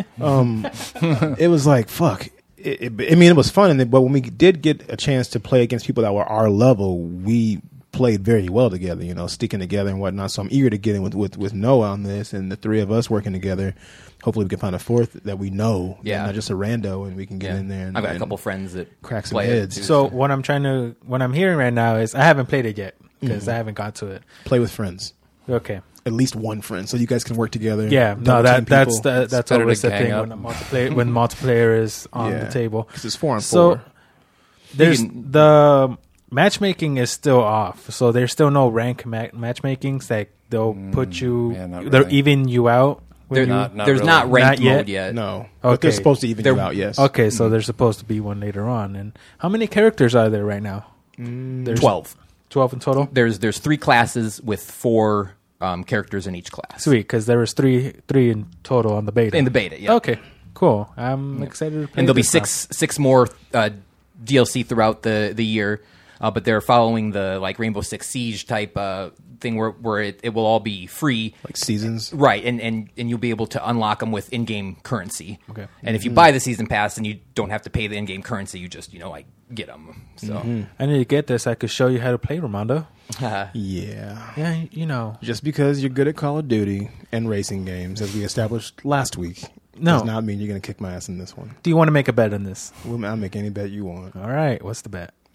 um, it was like, fuck. It, it, I mean, it was fun, and then, but when we did get a chance to play against people that were our level, we played very well together. You know, sticking together and whatnot. So I'm eager to get in with with, with Noah on this, and the three of us working together. Hopefully, we can find a fourth that we know, Yeah. not just a rando, and we can get Yeah. in there. And, I've got a and couple friends that crack some play it, heads. too. So what I'm trying to, what I'm hearing right now is I haven't played it yet because Mm-hmm. I haven't got to it. play with friends. Okay. At least one friend, so you guys can work together. Yeah. No, double that team that's people. the, that's better to always the gang thing up. when a multiplayer when multiplayer is on Yeah. the table. 'Cause it's four on So four. there's You can- the matchmaking is still off. So there's still no rank ma- matchmakings that they'll put you, yeah, not they'll really. even you out. when There- you- Not- not there's really. not ranked Not yet? mode yet. No, but they're Okay. supposed to even you They're- out. Yes. Okay, so there's supposed to be one later on. And how many characters are there right now? There's Twelve. twelve in total. There's there's three classes with four um, characters in each class. Sweet, because there was three three in total on the beta. In the beta, yeah. Okay, cool. I'm excited to play And there'll be this now. six six more uh, D L C throughout the the year, uh, but they're following the like Rainbow Six Siege type uh, thing where where it, it will all be free. Like seasons. Right, and, and, and you'll be able to unlock them with in-game currency. Okay. And if you buy the season pass, then you don't have to pay the in-game currency. You just, you know, like, get them. So, I need to get this. I could show you how to play Ramondo. Yeah. Yeah, you know. Just because you're good at Call of Duty and racing games, as we established last week, No. does not mean you're going to kick my ass in this one. Do you want to make a bet on this? Well, I'll make any bet you want. All right. What's the bet?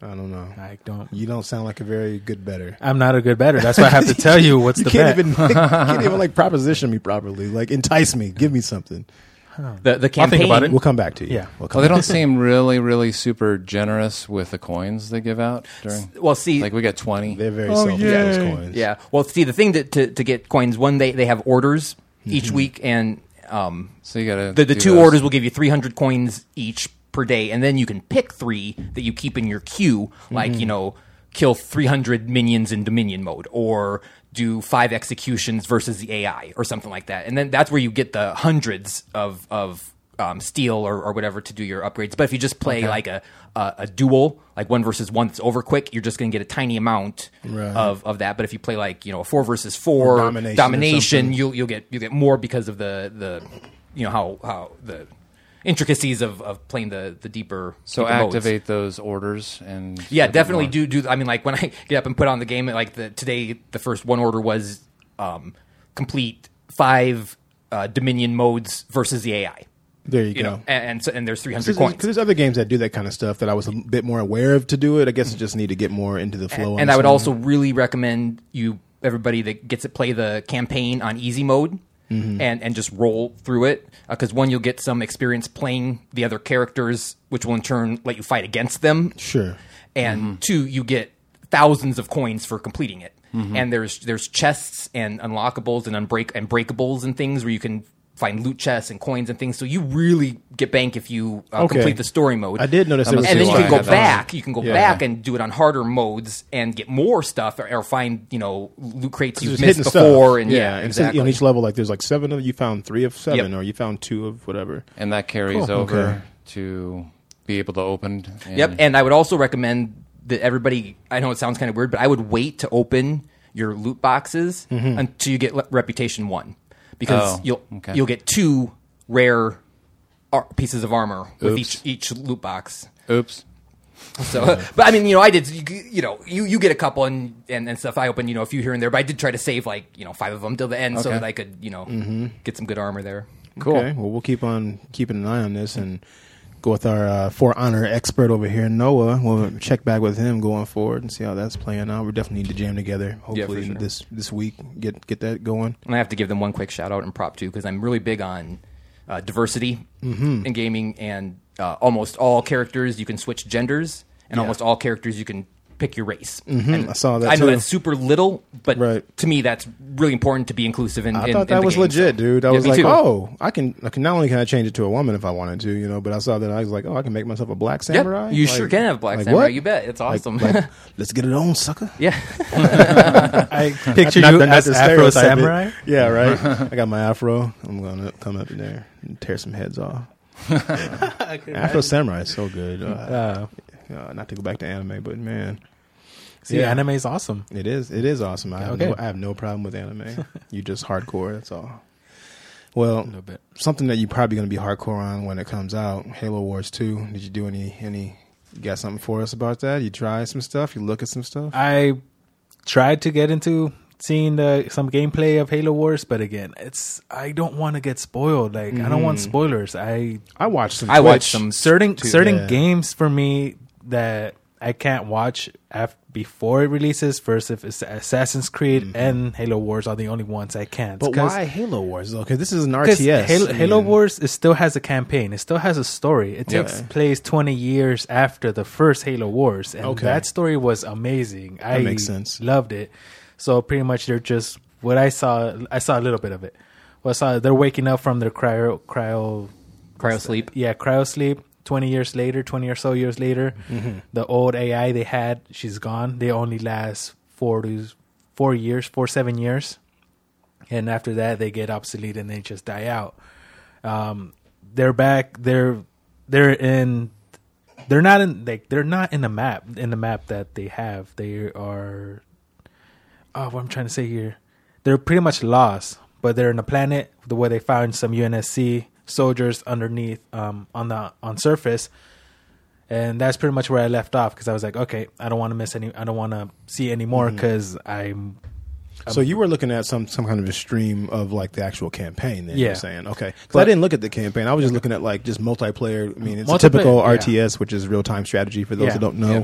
I don't know. I don't. You don't sound like a very good bettor. I'm not a good bettor. That's why I have to tell you what's you the can't bet. Even, you can't even like proposition me properly. Like entice me. Give me something. The the campaign. I'll think about it. We'll come back to you. Yeah. We'll Well, come they back. don't seem really, really super generous with the coins they give out during. Well, see, Like we get twenty. They're very Oh, selfish yay. with those coins. yeah. Well, see, the thing that to, to get coins, one they they have orders Mm-hmm. each week, and um, So you got to the the two orders will give you three hundred coins each per day, and then you can pick three that you keep in your queue, like Mm-hmm. you know, kill three hundred minions in Dominion mode, or do five executions versus the A I, or something like that. And then that's where you get the hundreds of of um, steel or, or whatever to do your upgrades. But if you just play like a, a a duel, like one versus one that's over quick, you're just going to get a tiny amount Right. of, of that. But if you play like you know a four versus four Or domination or domination, something. you'll you'll get you will get more because of the the you know how how the intricacies of, of playing the the deeper So deeper modes. activate those orders and Yeah, get definitely more. do do. I mean, like when I get up and put on the game, like the today, the first one order was um, complete five uh, Dominion modes versus the A I. There you, You go. know, and and, so, and there's three hundred Because coins. there's other games that do that kind of stuff that I was a bit more aware of to do it. I guess I just need to get more into the flow. And I would also really recommend you everybody that gets to play the campaign on easy mode. Mm-hmm. And, and just roll through it because one, you'll get some experience playing the other characters, which will in turn let you fight against them. Sure. And two, you get thousands of coins for completing it. And there's there's chests and unlockables and unbreak and breakables and things where you can find loot chests and coins and things. So you really get bank if you uh, Okay. complete the story mode. I did notice I'm there was And then you That's can why go I had back. that. You can go Yeah. back and do it on harder modes and get more stuff, or, or find you know loot crates you've Just missed hitting before. stuff. And yeah, and it says, exactly. on each level, like there's like seven of you found three of seven, Yep. or you found two of whatever. and that carries Cool. over Okay. to be able to open. And Yep, and I would also recommend that everybody. I know it sounds kind of weird, but I would wait to open your loot boxes Mm-hmm. until you get le- reputation one, because Oh, you'll okay. you'll get two rare ar- pieces of armor with Oops. each each loot box. Oops. So, but I mean, you know, I did. You, you know, you, you get a couple and, and and stuff. I opened, you know, a few here and there, but I did try to save like you know five of them till the end so Okay. that I could you know get some good armor there. Cool. Okay. Well, we'll keep on keeping an eye on this and go with our uh, For Honor expert over here, Noah. We'll check back with him going forward and see how that's playing out. We definitely need to jam together. Hopefully sure. this this week get get that going. And I have to give them one quick shout out and prop too, because I'm really big on uh, diversity in gaming, and uh, almost all characters you can switch genders, and Yeah. almost all characters you can pick your race. And I saw that, I know too. that's super little, but Right. to me that's really important to be inclusive in. I in, thought in that the was game, legit, so- dude. I Yeah, was me like, too. oh, I can, I can not only can I change it to a woman if I wanted to, you know, but I saw that I was like, oh, I can make myself a black Yeah, samurai. you Like- sure can have black like samurai. what? You bet. It's Like- awesome. like, let's get it on, sucker. yeah. I picture Not you the- not as the Afro stereotype it. Samurai. Yeah, right. I got my afro. I'm gonna come up in there and tear some heads off. Afro Samurai is so good. Uh, Uh, uh, not to go back to anime, but man, see, Yeah. anime is awesome. it is it is awesome. I have, Okay. no, I have no problem with anime. You just hardcore. That's all. Well, A little bit. something that you're probably going to be hardcore on when it comes out, Halo Wars two. Did you do any any? You got something for us about that? You try some stuff. You look at some stuff. I tried to get into seeing the, some gameplay of Halo Wars, but again, it's I don't want to get spoiled. Like I don't want spoilers. I I watched some. I watched Twitch. some certain too, certain yeah. games for me that I can't watch af- before it releases. First, if it's Assassin's Creed and Halo Wars are the only ones I can't. But 'Cause- why Halo Wars? Okay, this is an R Because T S. Halo, I Halo mean, Wars it still has a campaign. It still has a story. It Yeah. takes place twenty years after the first Halo Wars, and Okay. that story was amazing. I makes sense. Loved it. So pretty much they're just what I saw. I saw a little bit of it. Well, I saw they're waking up from their cryo cryo Cryo sleep. yeah cryo sleep. Twenty years later, twenty or so years later, Mm-hmm. the old A I they had, she's gone. They only last four to four years, four seven years, and after that they get obsolete and they just die out. Um, they're back. They're they're in. They're not in like they're not in the map in the map that they have. They are. Oh, what I'm trying to say here, they're pretty much lost, but they're in a planet the way they found some U N S C soldiers underneath um, on the on surface, and that's pretty much where I left off because I was like, okay, I don't want to miss any. I don't want to see any more because I'm. So you were looking at some some kind of a stream of like the actual campaign. Then Yeah. you're saying okay. Because But- I didn't look at the campaign. I was just looking at like just multiplayer. I mean, it's a Multiplayer, typical yeah. R T S, which is real time strategy for those Yeah. who don't know.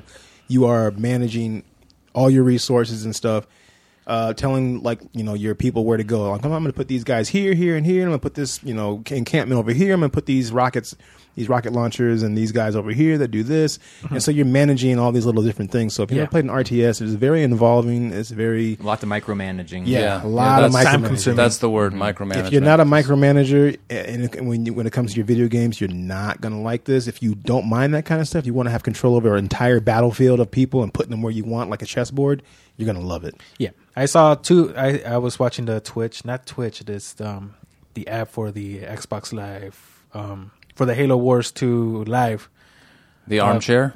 you are managing all your resources and stuff. Uh, telling like you know your people where to go. Like, I'm, I'm going to put these guys here, here, and here. I'm going to put this you know encampment over here. I'm going to put these rockets, these rocket launchers, and these guys over here that do this. Mm-hmm. And so you're managing all these little different things. So if you've Yeah. ever played an R T S, it's very involving. It's very Lots of micromanaging. yeah, Yeah. a lot Yeah, of that's time micromanaging. consuming. That's the word, micromanagement. If you're not a micromanager, and it- when you, when it comes to your video games, you're not going to like this. If you don't mind that kind of stuff, you want to have control over an entire battlefield of people and putting them where you want, like a chessboard, you're going to love it. Yeah, I saw two. I, I was watching the Twitch, not Twitch. It is um, the app for the Xbox Live, um, for the Halo Wars two Live. The armchair?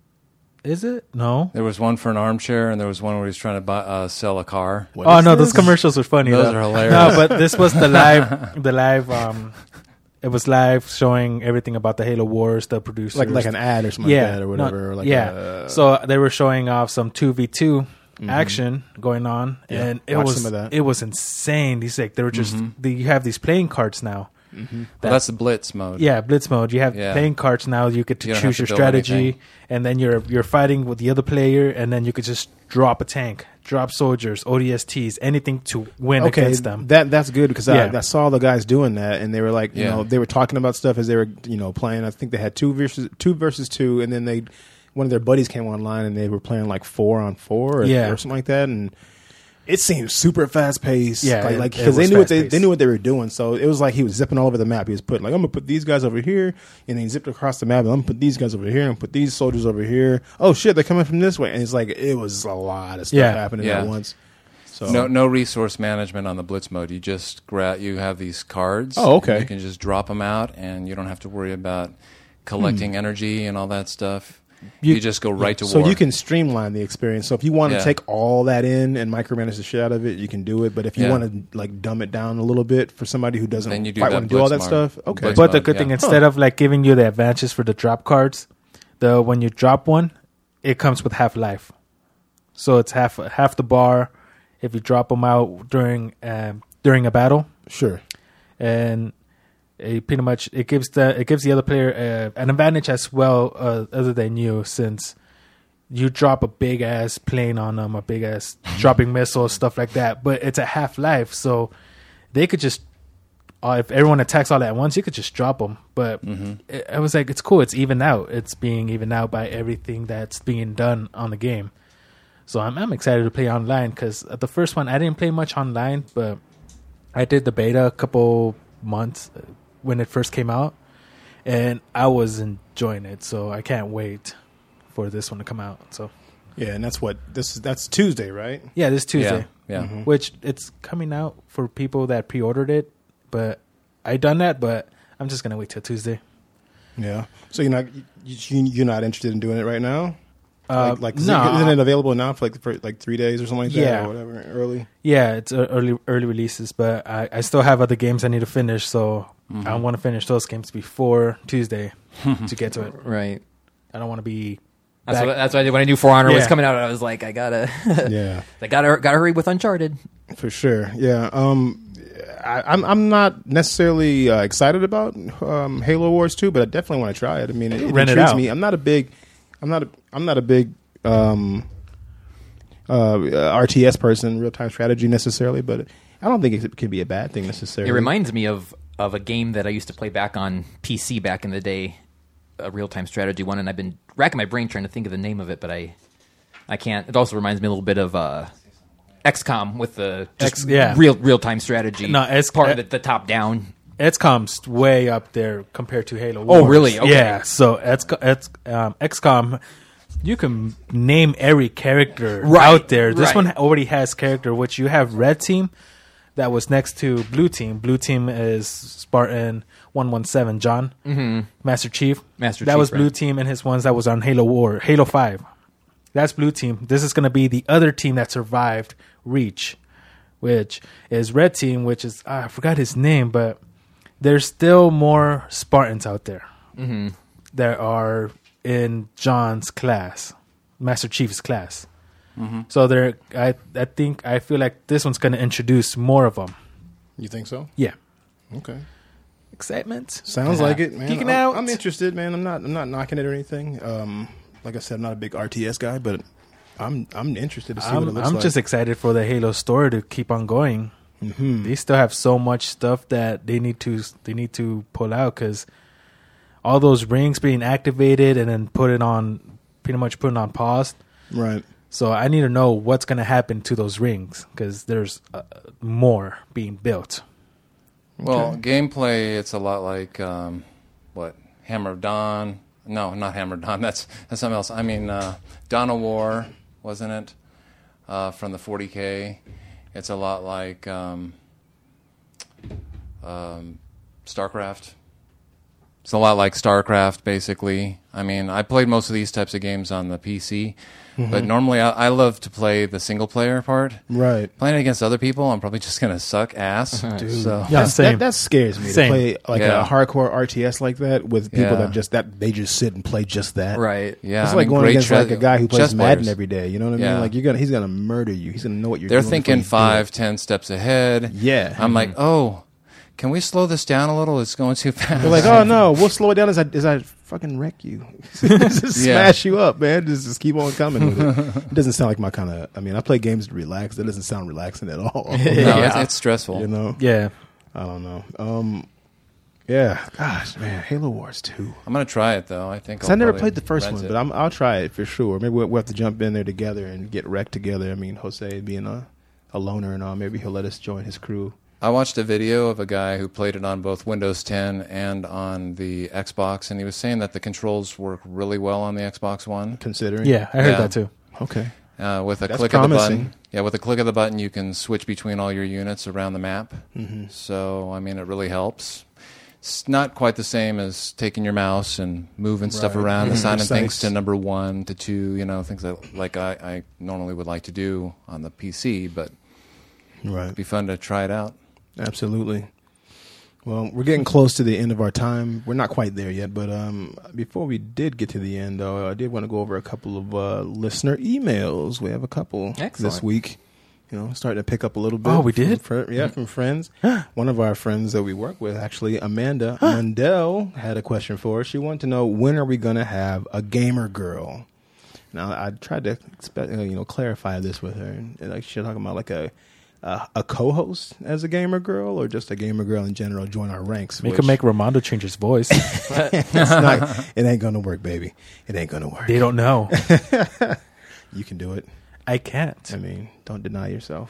Is it? No. There was one for an armchair, and there was one where he was trying to buy, uh, sell a car. What Oh is no, this? those commercials are funny. Those though. are hilarious. No, but this was the live. The live. Um, it was live showing everything about the Halo Wars, the producers, Like like an ad or something yeah, like that or whatever. no, or like yeah. a- So they were showing off some two v two action going on, Yeah, and it watch was some of that. it was insane. These like they were just the, you have these playing cards now. Well, that's the blitz mode. Yeah, blitz mode. You have Yeah. playing cards now. You get to You don't choose have to your build strategy, anything. and then you're you're fighting with the other player, and then you could just drop a tank, drop soldiers, O D S Ts, anything to win okay, against them. that that's good because Yeah. I, I saw the guys doing that, and they were like, you Yeah. know, they were talking about stuff as they were, you know, playing. I think they had two versus two versus two, and then they, one of their buddies came online, and they were playing like four on four, or, Yeah. or something like that, and it seemed super fast paced. Yeah, like it- like it because they was knew what they fast-paced. they knew what they were doing. So it was like he was zipping all over the map. He was putting like, I'm gonna put these guys over here, and then he zipped across the map. And I'm gonna put these guys over here, and put these soldiers over here. Oh shit, they're coming from this way, and it's like it was a lot of stuff Yeah. happening Yeah. at once. So No, no resource management on the blitz mode. You just gra- you have these cards. Oh, okay. You can just drop them out, and you don't have to worry about collecting energy and all that stuff. You, You- just go right to so war. you can streamline the experience. So if you want to Yeah. take all that in and micromanage the shit out of it, you can do it. But if you Yeah. want to like dumb it down a little bit for somebody who doesn't Then you do quite that want to do all that blitz stuff, mode. okay. Blitz But the mode, good yeah. thing, instead of like giving you the advantages for the drop cards, the when you drop one, it comes with half life. So it's half half the bar if you drop them out during um, during a battle, Sure. and it pretty much it gives the it gives the other player uh, an advantage as well, uh, other than you, since you drop a big ass plane on them, a big ass dropping missiles, stuff like that. But it's a half life, so they could just uh, if everyone attacks all at once, you could just drop them. But it, I was like, it's cool. It's even out. It's being even out by everything that's being done on the game. So I'm I'm excited to play online because the first one I didn't play much online, but I did the beta a couple months when it first came out, and I was enjoying it. So I can't wait for this one to come out. So Yeah, and that's what this is. That's Tuesday, right? yeah, this Tuesday, Yeah. yeah. which it's coming out for people that pre-ordered it, but I done that, but I'm just gonna wait till Tuesday. Yeah. So you're not you, you're not interested in doing it right now? Uh, like, like is no. it, isn't it available now for like for like three days or something like that, Yeah. or whatever, early? Yeah, it's uh, early early releases, but I, I still have other games I need to finish, so I want to finish those games before Tuesday to get to it. Right. I don't want to be. That's back- what, that's what I did when I knew For Honor was Yeah. coming out. I was like, I gotta, Yeah. I gotta, gotta hurry with Uncharted. For sure, yeah. Um, I, I'm I'm not necessarily uh, excited about um, Halo Wars two, but I definitely want to try it. I mean, it, it Rent it intrigues out. me. I'm not a big, I'm not a, I'm not a big um, uh, R T S person, real time strategy necessarily, but I don't think it can be a bad thing necessarily. It reminds me of of a game that I used to play back on P C back in the day, a real time strategy one, and I've been racking my brain trying to think of the name of it, but I I can't. It also reminds me a little bit of uh, X COM with the just X- yeah. real real time strategy. No, X- part of the, the top down. X COM's way up there compared to Halo. Oh, Wars. really? Okay. Yeah. So X, X, um, X COM, you can name every character Right, out there. This right. one already has character, which you have Red Team that was next to Blue Team. Blue Team is Spartan one one seven, John, mm-hmm. Master Chief. Master that Chief, was Blue right. Team and his ones that was on Halo War, Halo five. That's Blue Team. This is going to be the other team that survived Reach, which is Red Team, which is, ah, I forgot his name, but there's still more Spartans out there Mm-hmm. that are in John's class, Master Chief's class. Mm-hmm. So there, I I think I feel like this one's going to introduce more of them. You think so? Yeah, Okay. excitement. Sounds Yeah. like it, man. Geeking I'm, out. I'm interested, man. I'm not. I'm not knocking it or anything. Um, like I said, I'm not a big R T S guy, but I'm I'm interested to see I'm, what it looks I'm like. just excited for the Halo story to keep on going. Mm-hmm. They still have so much stuff that they need to they need to pull out because all those rings being activated and then put it on, pretty much put it on pause. Right. So I need to know what's going to happen to those rings because there's uh, more being built. Well, Okay. gameplay, it's a lot like, um, what, Hammer of Dawn? No, not Hammer of Dawn. That's, that's something else. I mean, uh, Dawn of War, wasn't it? Uh, from the forty K. It's a lot like um, um, StarCraft. It's a lot like StarCraft, basically. I mean, I played most of these types of games on the P C, Mm-hmm. but normally I, I love to play the single-player part. Right. Playing it against other people, I'm probably just going to suck ass. Dude. So. Yeah, That's- same. That, that scares me Same. to play like Yeah. a hardcore R T S like that with people Yeah. that just that they just sit and play just that. Right. Yeah, It's I like mean, going great against tre- like a guy who plays chess Madden players. every day. You know what I Yeah. mean? Like you're gonna he's gonna murder you. He's gonna know what you're They're doing. thinking before you do five, it. ten steps ahead. Yeah. I'm like, oh, can we slow this down a little? It's going too fast. They're like, oh no, we'll slow it down as I as I fucking wreck you, just Yeah. smash you up, man. Just, just keep on coming with it. It doesn't sound like my kind of. I mean, I play games to relax. That doesn't sound relaxing at all. no, Yeah. it's, it's stressful. You know, Yeah. I don't know. Um, yeah, gosh, man, Halo Wars two. I'm gonna try it though. I think 'Cause I'll I never probably played the first rent one, it. but I'm, I'll try it for sure. Maybe we'll, we'll have to jump in there together and get wrecked together. I mean, Jose being a, a loner and all, maybe he'll let us join his crew. I watched a video of a guy who played it on both Windows ten and on the Xbox, and he was saying that the controls work really well on the Xbox One. Considering, Yeah, I heard Yeah. that too. okay, Uh, with a That's click of the promising. button, yeah, with a click of the button, you can switch between all your units around the map. Mm-hmm. So, I mean, it really helps. It's not quite the same as taking your mouse and moving stuff Right. around, Mhm. assigning Precise. things to number one to two, you know, things that like I, I normally would like to do on the P C, but right. it'd be fun to try it out. Absolutely. Well, we're getting close to the end of our time. We're not quite there yet, but um, before we did get to the end, though, I did want to go over a couple of uh, listener emails. We have a couple this Excellent. week. You know, starting to pick up a little bit. Oh, we from did? fr- yeah, from friends. One of our friends that we work with, actually, Amanda Mundell, had a question for us. She wanted to know, when are we going to have a gamer girl? Now, I tried to expect, uh, you know, clarify this with her. And like, she's talking about like a uh, a co-host as a gamer girl, or just a gamer girl in general join our ranks. We which- could make Ramondo change his voice. it's not, it ain't gonna work, baby. It ain't gonna work. They don't know. You can do it. I can't. I mean, don't deny yourself.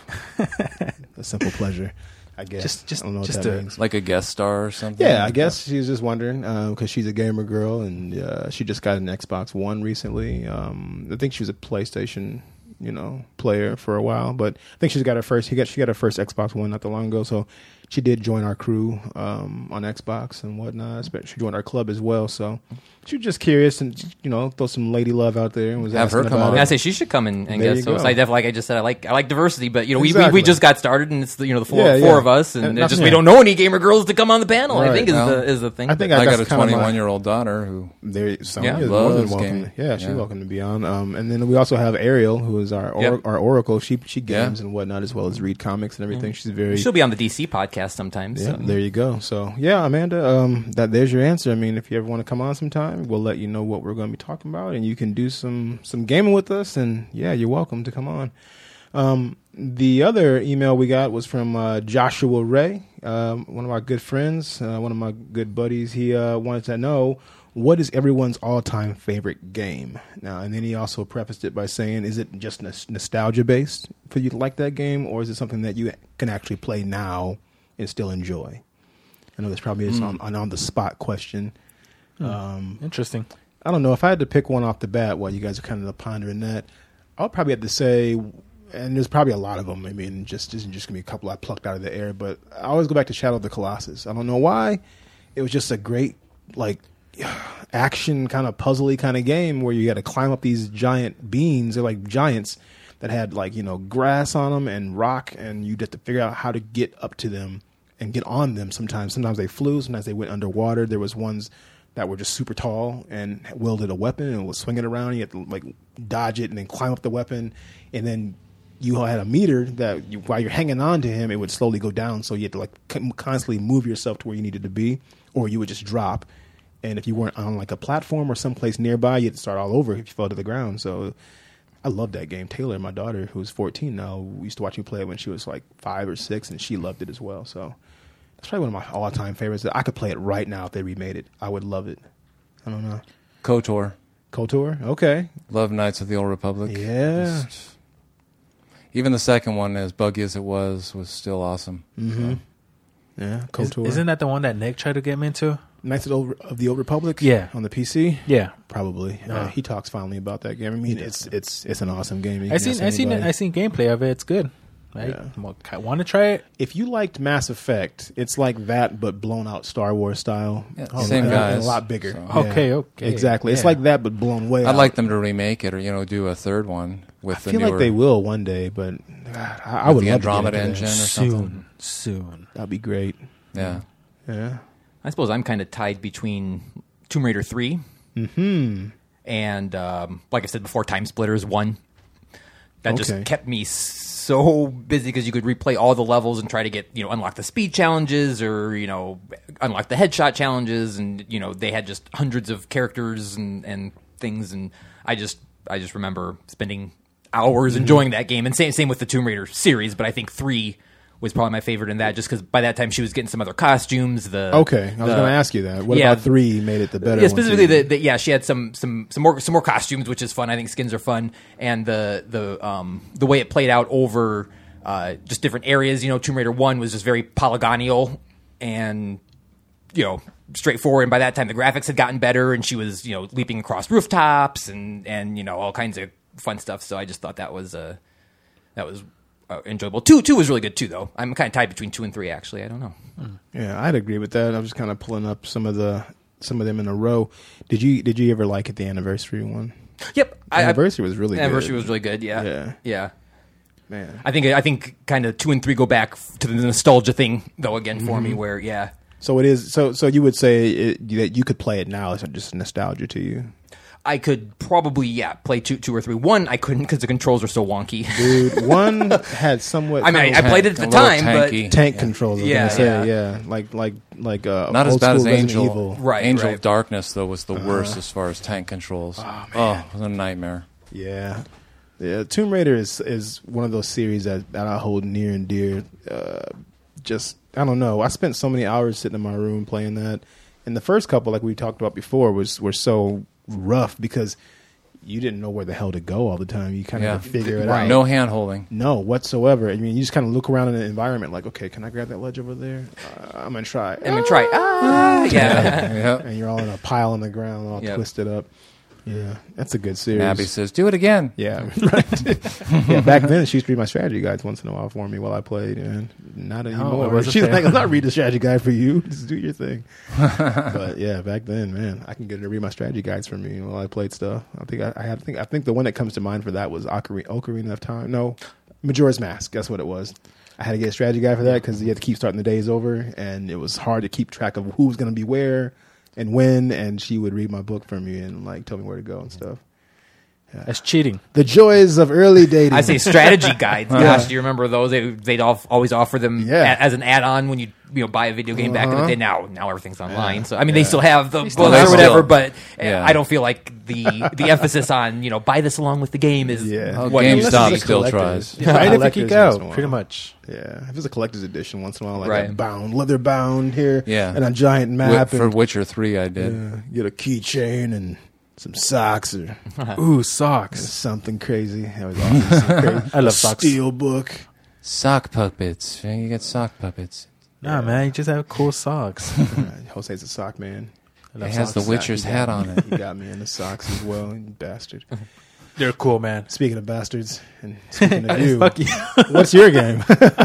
A simple pleasure, I guess. Just- just- I don't know what just that to- means. Like a guest star or something? Yeah, I guess she's just wondering because she's a gamer girl and uh, she just got an Xbox One recently. Um, I think she was a PlayStation, you know, player for a while, but I think she's got her first. He got she got her first Xbox One not that long ago, so she did join our crew um, on Xbox and whatnot. She joined our club as well, so she was just curious and you know throw some lady love out there and was Have her asking come about on. it. I say she should come and, and There guess. you So go. I definitely, like I just said, I like I like diversity, but you know, we, we Exactly. we just got started, and it's the, you know the four Yeah, four yeah. of us, and, And it that's- just yeah. we don't know any gamer girls to come on the panel. I Right. think is Well, the is the thing. I think I got a that's kinda my- twenty-one-year-old daughter who There, so Yeah. yeah, more than Loves welcome. gaming. Yeah, she's Yeah. welcome to be on. Um, and then we also have Ariel, who is our or, Yep. our oracle. She she Yeah. games and whatnot as well as read comics and everything. She's very She'll be on the D C podcast sometimes. yeah. so. There you go. So yeah, Amanda, um, that there's your answer. I mean, if you ever want to come on sometime, we'll let you know what we're going to be talking about, and you can do some some gaming with us. And yeah, you're welcome to come on. Um, the other email we got was from uh, Joshua Ray, um, one of our good friends, uh, one of my good buddies. He uh, wanted to know, what is everyone's all-time favorite game? Now, and then he also prefaced it by saying, is it just nos- nostalgia-based for you to like that game, or is it something that you can actually play now and still enjoy? I know this probably is on, an on-the-spot question. Um, Interesting. I don't know. If I had to pick one off the bat while you guys are kind of pondering that, I'll probably have to say, and there's probably a lot of them. I mean, just isn't just going to be a couple I plucked out of the air, but I always go back to Shadow of the Colossus. I don't know why. It was just a great, like, action kind of puzzly kind of game where you had to climb up these giant beans. They're like giants that had, like, you know, grass on them and rock, and you had to figure out how to get up to them and get on them sometimes. Sometimes they flew, sometimes they went underwater. There was ones that were just super tall and wielded a weapon and was swinging around. You had to like dodge it and then climb up the weapon, and then you had a meter that you, while you're hanging on to him, it would slowly go down. So you had to like constantly move yourself to where you needed to be, or you would just drop. and if you weren't on like a platform or someplace nearby, you had to start all over if you fell to the ground. So I love that game. Taylor, my daughter, who's fourteen now, we used to watch me play it when she was like five or six, and she loved it as well. So that's probably one of my all-time favorites. I could play it right now if they remade it. I would love it. I don't know. KOTOR. KOTOR? Okay. Love Knights of the Old Republic. Yeah. Just, even the second one, as buggy as it was, was still awesome. Mm-hmm. So. Yeah, Is, KOTOR. isn't that the one that Nick tried to get me into? Knights of the, Old, of the Old Republic? Yeah. On the P C? Yeah. Probably. Uh, Uh, he talks fondly about that game. I mean, it's it's it's an awesome game. You I can seen ask I seen it, anybody. I seen gameplay of it. It's good. I Yeah. want to try it. If you liked Mass Effect, it's like that, but blown out Star Wars style. Yeah, Oh, same and- guys. and a lot bigger. So- Yeah. Okay, okay. Exactly. It's Yeah. like that, but blown way I'd out. like them to remake it or, you know, do a third one with I the feel newer, like they will one day, but God, I, I with would the love to Andromeda get into engine that. or something. Soon, soon. That'd be great. Yeah. Yeah. I suppose I'm kind of tied between Tomb Raider three Hmm. and, um, like I said before, Time Splitters one. That Okay. just kept me so busy because you could replay all the levels and try to get, you know, unlock the speed challenges or, you know, unlock the headshot challenges. And, you know, they had just hundreds of characters and, and things. And I just, I just remember spending hours Mm-hmm. enjoying that game. And same, same with the Tomb Raider series. But I think three was probably my favorite in that just because by that time she was getting some other costumes. The Okay, I was the- going to ask you that. What yeah, about three made it the better yeah, one? specifically too? the, the yeah, she had some some some more some more costumes, which is fun. I think skins are fun, and the the um the way it played out over uh, just different areas. You know, Tomb Raider one was just very polygonal and you know straightforward. And by that time, the graphics had gotten better, and she was you know leaping across rooftops and and you know all kinds of fun stuff. So I just thought that was uh that was. Uh, enjoyable. Two, two was really good too, though. I'm kind of tied between two and three. Actually, I don't know. Yeah, I'd agree with that. I was just kind of pulling up some of the some of them in a row. Did you did you ever like it, the anniversary one? Yep, I, Anniversary was really I, anniversary good. was really good. Yeah, Yeah. yeah. Man. I think I think kind of two and three go back f- to the nostalgia thing, though. Again, for Mm-hmm. me, where yeah, So it is. So so you would say it, that you could play it now. It's just nostalgia to you, I could probably yeah play two, two or three. One I couldn't because the controls are so wonky. dude. One had somewhat. I mean, I, I kind played it at A the little time, tanky. tank controls. I was Yeah, gonna say, yeah. yeah, like like like uh, Not as old bad as school Resident Angel. Evil. Right, Angel right. of Darkness, though, was the Uh-huh. worst as far as tank controls. Oh, it was a nightmare. Yeah, yeah. Tomb Raider is is one of those series that, that I hold near and dear. Uh, just I don't know. I spent so many hours sitting in my room playing that, and the first couple, like we talked about before, was were so rough because you didn't know where the hell to go all the time. You kind of Yeah. had to figure it Right. out. No hand holding. No, whatsoever. I mean, you just kind of look around in the environment like, okay, can I grab that ledge over there? Uh, I'm gonna try. I'm gonna try. Ah, yeah. Yeah. And you're all in a pile on the ground, all Yep. twisted up. Yeah, that's a good series. Abby says, "Do it again." Yeah, right. Yeah, back then she used to read my strategy guides once in a while for me while I played, and not anymore. it wasn't She's fair. like, "I'm not reading the strategy guide for you. Just do your thing." But yeah, back then, man, I can get her to read my strategy guides for me while I played stuff. I think I, I had, I think I think the one that comes to mind for that was Ocarina, Ocarina of Time. No, Majora's Mask. That's what it was. I had to get a strategy guide for that because you had to keep starting the days over, and it was hard to keep track of who was going to be where and when. And she would read my book for me and like tell me where to go and stuff. That's cheating. The joys of early dating. I say strategy guides. Gosh, do you remember those? They, they'd al- always offer them Yeah. a- as an add-on when you you know buy a video game back in the Uh-huh. day. Now, now everything's online. So I mean, they still have the books still or have whatever, them. but uh, Yeah. I don't feel like the the emphasis on you know buy this along with the game is Yeah. Oh, what GameStop you Unless it's a still collector's. tries. Yeah, Find it if you collector's go, once in a while. pretty much. Yeah, if it's a collector's edition once in a while, like Right. a bound, leather bound here, Yeah. and a giant Wi- map, For and Witcher three, I did. uh, get a keychain and some socks or Ooh, socks. something crazy. That was awesome. Some crazy- I love a socks. Steel book. Sock puppets. You get sock puppets. Nah, man, you just have cool socks. Uh, Jose's a sock man. I It love has the socks. Witcher's He hat got on me- it. He got me in the socks as well, you bastard. They're cool, man. Speaking of bastards, and speaking of you, Fuck you. what's your game?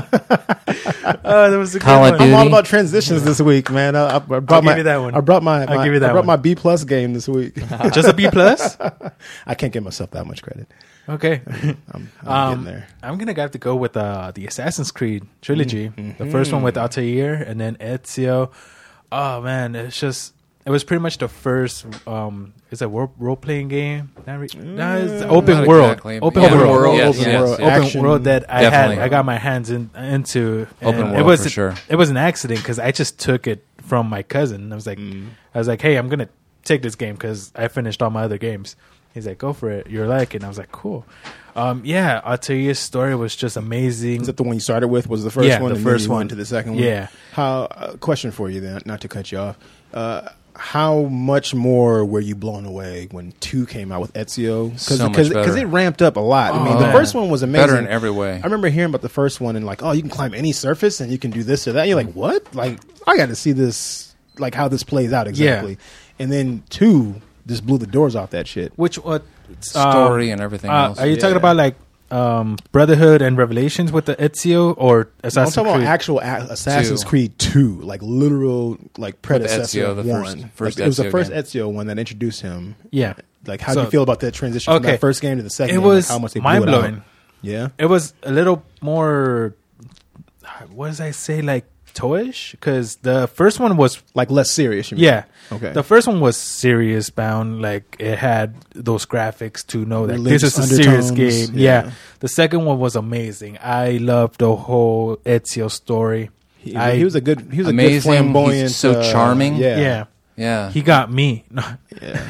Oh, that was a good Call of one. Duty. I'm all about transitions this week, man. I, I brought I'll give my, you that one. I brought my, I'll my give you that I brought one. my B plus game this week. Just a B plus. I can't give myself that much credit. Okay. I'm, I'm Um, getting there. I'm gonna have to go with uh, the Assassin's Creed trilogy. Mm-hmm. The first one with Altair, and then Ezio. Oh man, it's just it was pretty much the first. Um, it's a role, role playing game. Not re- no, it's open Not world. exactly, but Open yeah. world. world, Yes, open yes, world, yes. Open action. world that I Definitely. had, I got my hands in, into. and Open it world was for sure. It was an accident because I just took it from my cousin. I was like, Mm. I was like, hey, I'm gonna take this game because I finished all my other games. He's like, go for it. You're like, and I was like, cool. Um, yeah, Altaria's story was just amazing. Is that the one you started with? Was the first Yeah, one? the and then first you one. went to the second one. Yeah. How? Uh, question for you then, not to cut you off. Uh, how much more were you blown away when two came out with Ezio? Because So much because better. it ramped up a lot. I mean, Oh, the man. first one was amazing. Better in every way. I remember hearing about the first one and like, oh, you can climb any surface and you can do this or that. You're like, what? Like, I got to see this, like how this plays out exactly. And then two just blew the doors off that shit. Which what Story and everything uh, else. Are you Yeah. talking about like um, Brotherhood and Revelations with the Ezio or I'm Assassin's talking Creed? about actual a- Assassin's Two. Creed two, like literal, like predecessor Ezio, of the one. first- first like, it was the Ezio first game. Ezio one that introduced him. Yeah. Like, how do So- you feel about that transition from Okay. that first game to the second? It game? Like, was how much they blew mind it out? blowing. Yeah, It was a little more. What does I say? Like toyish, because the first one was like less serious. You mean? yeah. Okay. The first one was serious bound. Like it had those graphics to know that this Religious is a serious undertones, game. yeah. Yeah. The second one was amazing. I loved the whole Ezio story. he, I, he was a good. He was a Amazing. good flamboyant. He's so uh, charming. Yeah, yeah. yeah. He got me. yeah.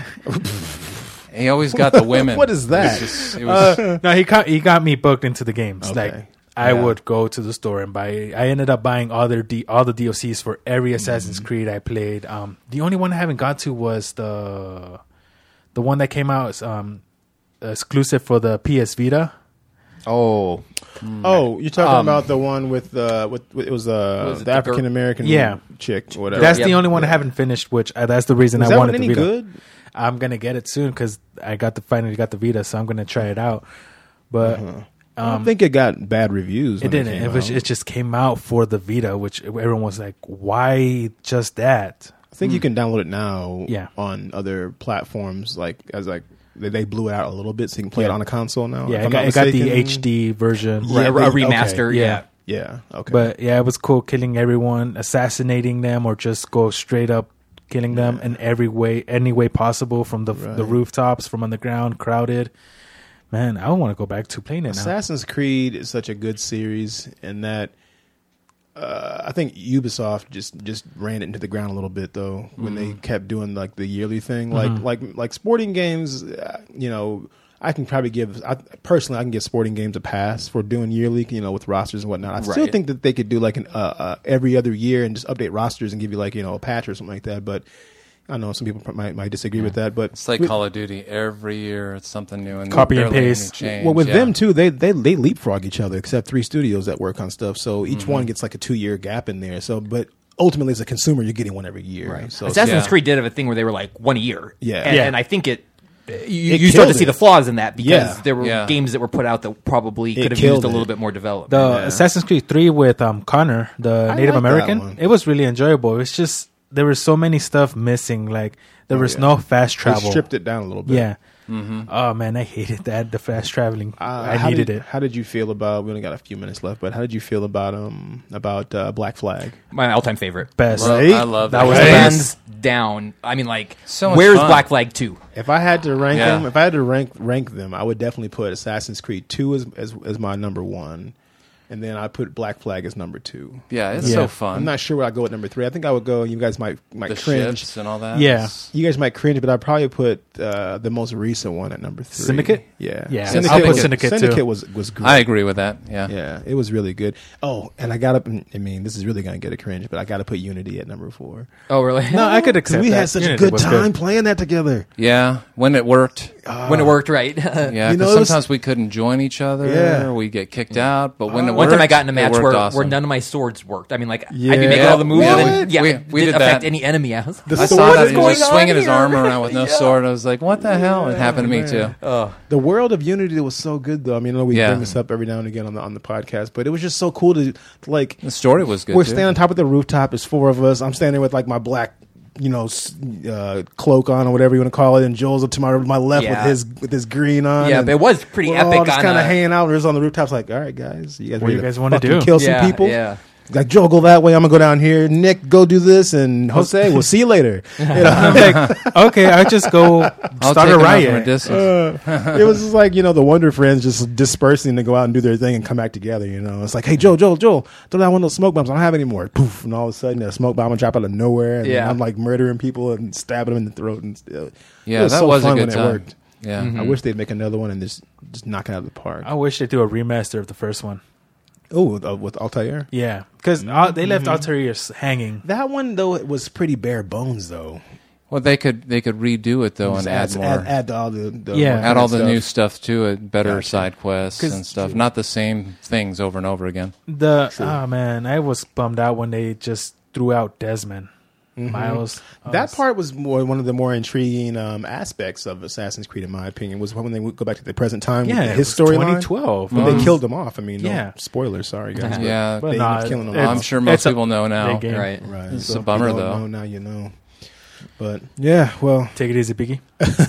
He always got the women. What is that? It was just- it was- Uh, no, he got he got me booked into the games. Okay. Like I Yeah. would go to the store and buy. I ended up buying all their D, all the D L Cs for every Assassin's Mm-hmm. Creed I played. Um, the only one I haven't got to was the the one that came out um, exclusive for the P S Vita. Oh, Oh, you're talking Um, about the one with uh, with, with it was uh, Was it the the African American Yeah. chick or whatever. That's Yep. the only one I Yeah. haven't finished. Which uh, that's the reason Was I that wanted one the any Vita. good? I'm gonna get it soon because I got the finally got the Vita, so I'm gonna try it out. But I don't think it got bad reviews. it when didn't. came It, was, out. it just came out for the Vita, which everyone was like, "Why just that?" I think you can download it now Yeah. on other platforms. Like as like they, they blew it out a little bit, so you can play it Yeah. on a console now. Yeah, if I I'm got, not I got the mistaken. H D version. Yeah, a, a they- okay. remaster. Yeah. Yeah. Yeah, okay. But yeah, it was cool killing everyone, assassinating them, or just go straight up killing them in every way, any way possible, from the Right. the rooftops, from underground, crowded. Man, I want to go back to playing it now. Assassin's Creed is such a good series, and that uh, I think Ubisoft just just ran it into the ground a little bit though when Mm-hmm. they kept doing like the yearly thing, like like like sporting games. Uh, you know, I can probably give I, personally I can give sporting games a pass for doing yearly, you know, with rosters and whatnot. I still Right. think that they could do like an uh, uh, every other year and just update rosters and give you like you know a patch or something like that, but. I know some people might might disagree with that, but It's like with, Call of Duty. Every year it's something new and Copy and barely any paste. change. well, with yeah. them too, they they they leapfrog each other. Except three studios that work on stuff, so each Mm-hmm. one gets like a two year gap in there. So, but ultimately, as a consumer, you're getting one every year. Right. So, Assassin's yeah. Creed did have a thing where they were like one a year. Yeah. and, Yeah. and I think it. You, It you start to killed see it. the flaws in that because Yeah. there were Yeah. games that were put out that probably It could have killed used a it. little bit more development. The Yeah. Assassin's Creed three with um Connor, the I Native like that American, one. it was really enjoyable. It's just there was so many stuff missing. Like there Oh, was yeah. no fast they travel. stripped it down a little bit. Yeah. Oh man, I hated that. The fast traveling. Uh, I how needed did, it. How did you feel about? We only got a few minutes left, but how did you feel about um about uh, Black Flag? My all-time favorite. Best. Love- Right? I love That that. was game. the Hands down. I mean, like, So much where's fun. Black Flag two? If I had to rank Yeah. them, if I had to rank rank them, I would definitely put Assassin's Creed two as as, as my number one, and then I put Black Flag as number two. Yeah, it's Yeah. so fun. I'm not sure where I go with number three. I think I would go. You guys might might the cringe. ships and all that. Yeah. You guys might cringe, but I'd probably put uh, the most recent one at number three. Syndicate? Yeah, Yeah, Syndicate, I'll put was, Syndicate, too. Syndicate was was great. I agree with that. Yeah. Yeah, it was really good. Oh, and I got up. I mean, this is really gonna get a cringe, but I got to put Unity at number four. Oh, really? No, I could 'Cause accept we that. had such Unity a good was time playing that together. Yeah, when it worked. when it worked right. Yeah, You because know, it was- sometimes we couldn't join each other. Yeah. We get kicked out. But when it One worked, time I got in a it match worked where, awesome. where none of my swords worked. I mean, like, I'd Yeah. be making Yeah, all the moves we and did- then, yeah, we- it we didn't did affect that. any enemy. I was, The I sword saw is that he was going on swinging his here? armor around with no Yeah. sword. I was like, "What the hell?" It happened to me too. Oh, The world of Unity was so good, though. I mean, I know we Yeah. bring this up every now and again on the on the podcast, but it was just so cool to, to like. The story was good. We're too. standing on top of the rooftop. There's four of us. I'm standing with like my black, you know, s- uh, cloak on or whatever you want to call it, and Joel's up to my my left Yeah. with his with his green on. yeah, and but it was pretty we're epic all just on kind of a- hanging out. We're just on the rooftops, like, all right, guys, you guys, What do ready you guys to wanna fucking do? Kill some Yeah, people. yeah. Like, Joe, go that way. I'm gonna go down here. Nick, go do this, and Jose, we'll see you later. You know? I'm like, okay, I just go I'll start take a them out riot. from a distance. Uh, it was just like, you know, the Wonder Friends just dispersing to go out and do their thing and come back together. You know, it's like, hey, Joel, Joel, Joel, throw down one of those smoke bombs. I don't have any more. Poof, and all of a sudden, a smoke bomb will drop out of nowhere, and Yeah. I'm like murdering people and stabbing them in the throat. And uh, Yeah, it was that so was a fun good when time. it worked. Yeah. Mhm. I wish they'd make another one and just just knock it out of the park. I wish they do a remaster of the first one. Oh, with, uh, with Altair. Yeah, because uh, they left Altair hanging. That one though, it was pretty bare bones though. Well, they could they could redo it though Just and add, add, more, add, add, add all the, the Yeah. more all the stuff. new stuff to it, better Gotcha. side quests 'Cause- and stuff. Not the same things over and over again. The True. oh man, I was bummed out when they just threw out Desmond. Mhm. Miles. I That was- part was more one of the more intriguing um, aspects of Assassin's Creed, in my opinion, was when they would go back to the present time yeah, with his it was storyline. twenty twelve. When Mhm. they killed him off. I mean, no Yeah. spoilers. Sorry, guys. but Yeah, But they nah, ended up killing him it's- off. I'm sure most it's a people know now. big game. Right. Right. It's So a if bummer, you don't though. know, now you know. But yeah, well, Take it easy, Biggie.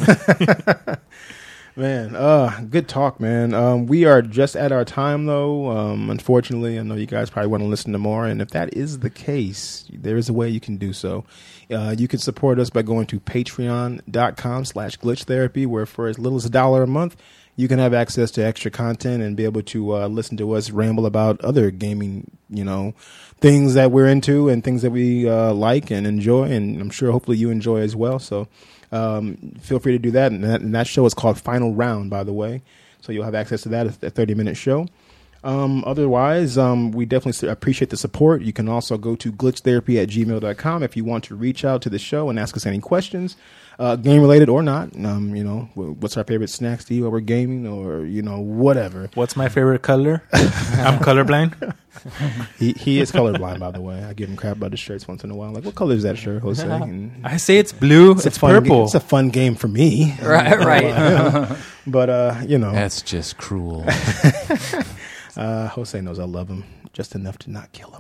man, uh, good talk, man. Um, we are just at our time, though. Um, unfortunately, I know you guys probably want to listen to more, and if that is the case, there is a way you can do so. Uh, you can support us by going to patreon.com slash glitch therapy, where for as little as a dollar a month, you can have access to extra content and be able to uh, listen to us ramble about other gaming, you know, things that we're into and things that we uh, like and enjoy. And I'm sure hopefully you enjoy as well. So um, feel free to do that. And, that. and that show is called Final Round, by the way. So you'll have access to that, a thirty minute show. Um, otherwise, um, we definitely appreciate the support. You can also go to glitch therapy at gmail dot com if you want to reach out to the show and ask us any questions, uh, game related or not. Um, you know, what's our favorite snacks to eat while we're gaming, or, you know, whatever. What's my favorite color? I'm colorblind. He he is colorblind, by the way. I give him crap about his shirts once in a while. Like, what color is that shirt, Jose? And I say it's blue. It's, a fun purple. Ga- it's a fun game for me. Right, right. But, uh, you know, That's just cruel. uh, Jose knows I love him just enough to not kill him.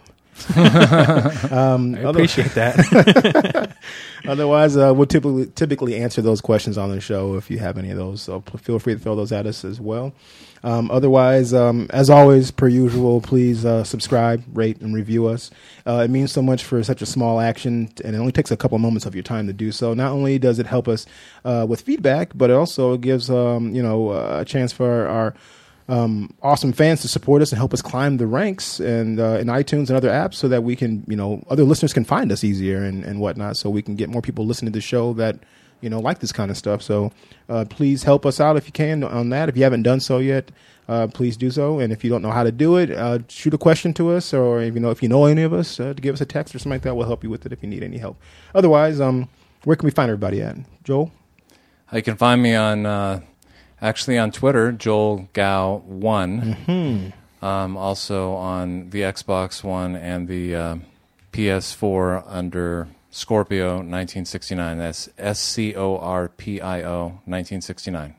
um, I other- appreciate that. Otherwise, uh, we'll typically typically answer those questions on the show if you have any of those. So p- feel free to throw those at us as well. Um, otherwise, um, as always, per usual, please uh, subscribe, rate, and review us. Uh, it means so much for such a small action, and it only takes a couple moments of your time to do so. Not only does it help us uh, with feedback, but it also gives um, you know uh, a chance for our um, awesome fans to support us and help us climb the ranks and uh, in iTunes and other apps, so that we can, you know, other listeners can find us easier and, and whatnot, so we can get more people listening to the show that, you know, like this kind of stuff. So uh, please help us out if you can on that. If you haven't done so yet, uh, please do so. And if you don't know how to do it, uh, shoot a question to us, or if you know if you know any of us, uh, to give us a text or something like that. We'll help you with it if you need any help. Otherwise, um, where can we find everybody at? Joel? You can find me on, uh, actually on Twitter, Joel Gao one. Hmm. Um, also on the Xbox One and the uh, P S four under Scorpio nineteen sixty-nine. That's S C O R P I O nineteen sixty-nine.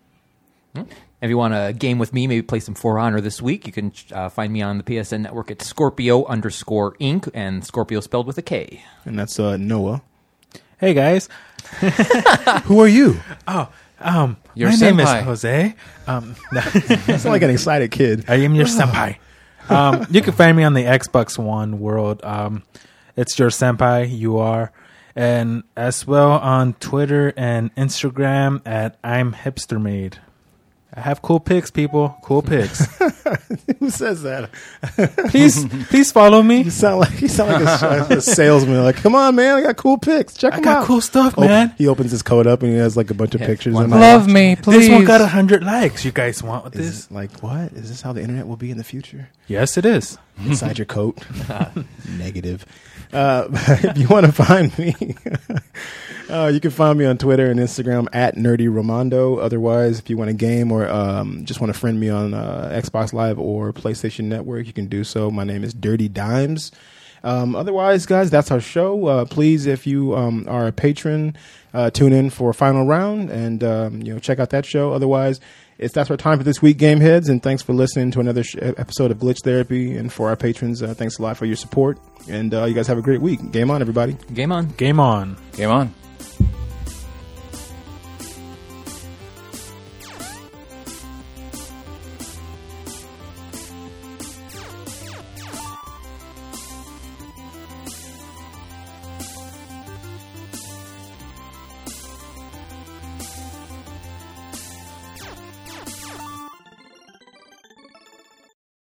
If you want to game with me, maybe play some For Honor this week, you can uh, find me on the P S N network at Scorpio underscore Inc. and Scorpio spelled with a K. And that's uh, Noah. Hey guys. Who are you? Oh, um, Your my name is senpai. Jose. Um, That's like an excited kid. I am your senpai. Um, you can find me on the Xbox One world. Um, it's your senpai. You are, and as well on Twitter and Instagram at I'm Hipstermade. I have cool pics, people. Cool pics. Who says that? please, please follow me. You sound like you sound like a, a salesman. Like, come on, man, I got cool pics. Check I them got out. cool stuff, Op- man. He opens his code up and he has like a bunch of Yeah, pictures. one And more. like, Love me, please. This one got a hundred likes. You guys want is this? this, like, what? Is this how the internet will be in the future? Yes, it is. Inside your coat. Negative. Uh, if you want to find me, uh, you can find me on Twitter and Instagram at Nerdy Romando. Otherwise, if you want a game or um, just want to friend me on uh, Xbox Live or PlayStation Network, you can do so. My name is Dirty Dimes. Um, otherwise, guys, that's our show. Uh, please, if you um, are a patron, uh, tune in for Final Round and um, you know check out that show. Otherwise, it's that's our time for this week, Game Heads, and thanks for listening to another sh- episode of Glitch Therapy. And for our patrons, uh, thanks a lot for your support. And uh, you guys have a great week. Game on, everybody. Game on. Game on. Game on.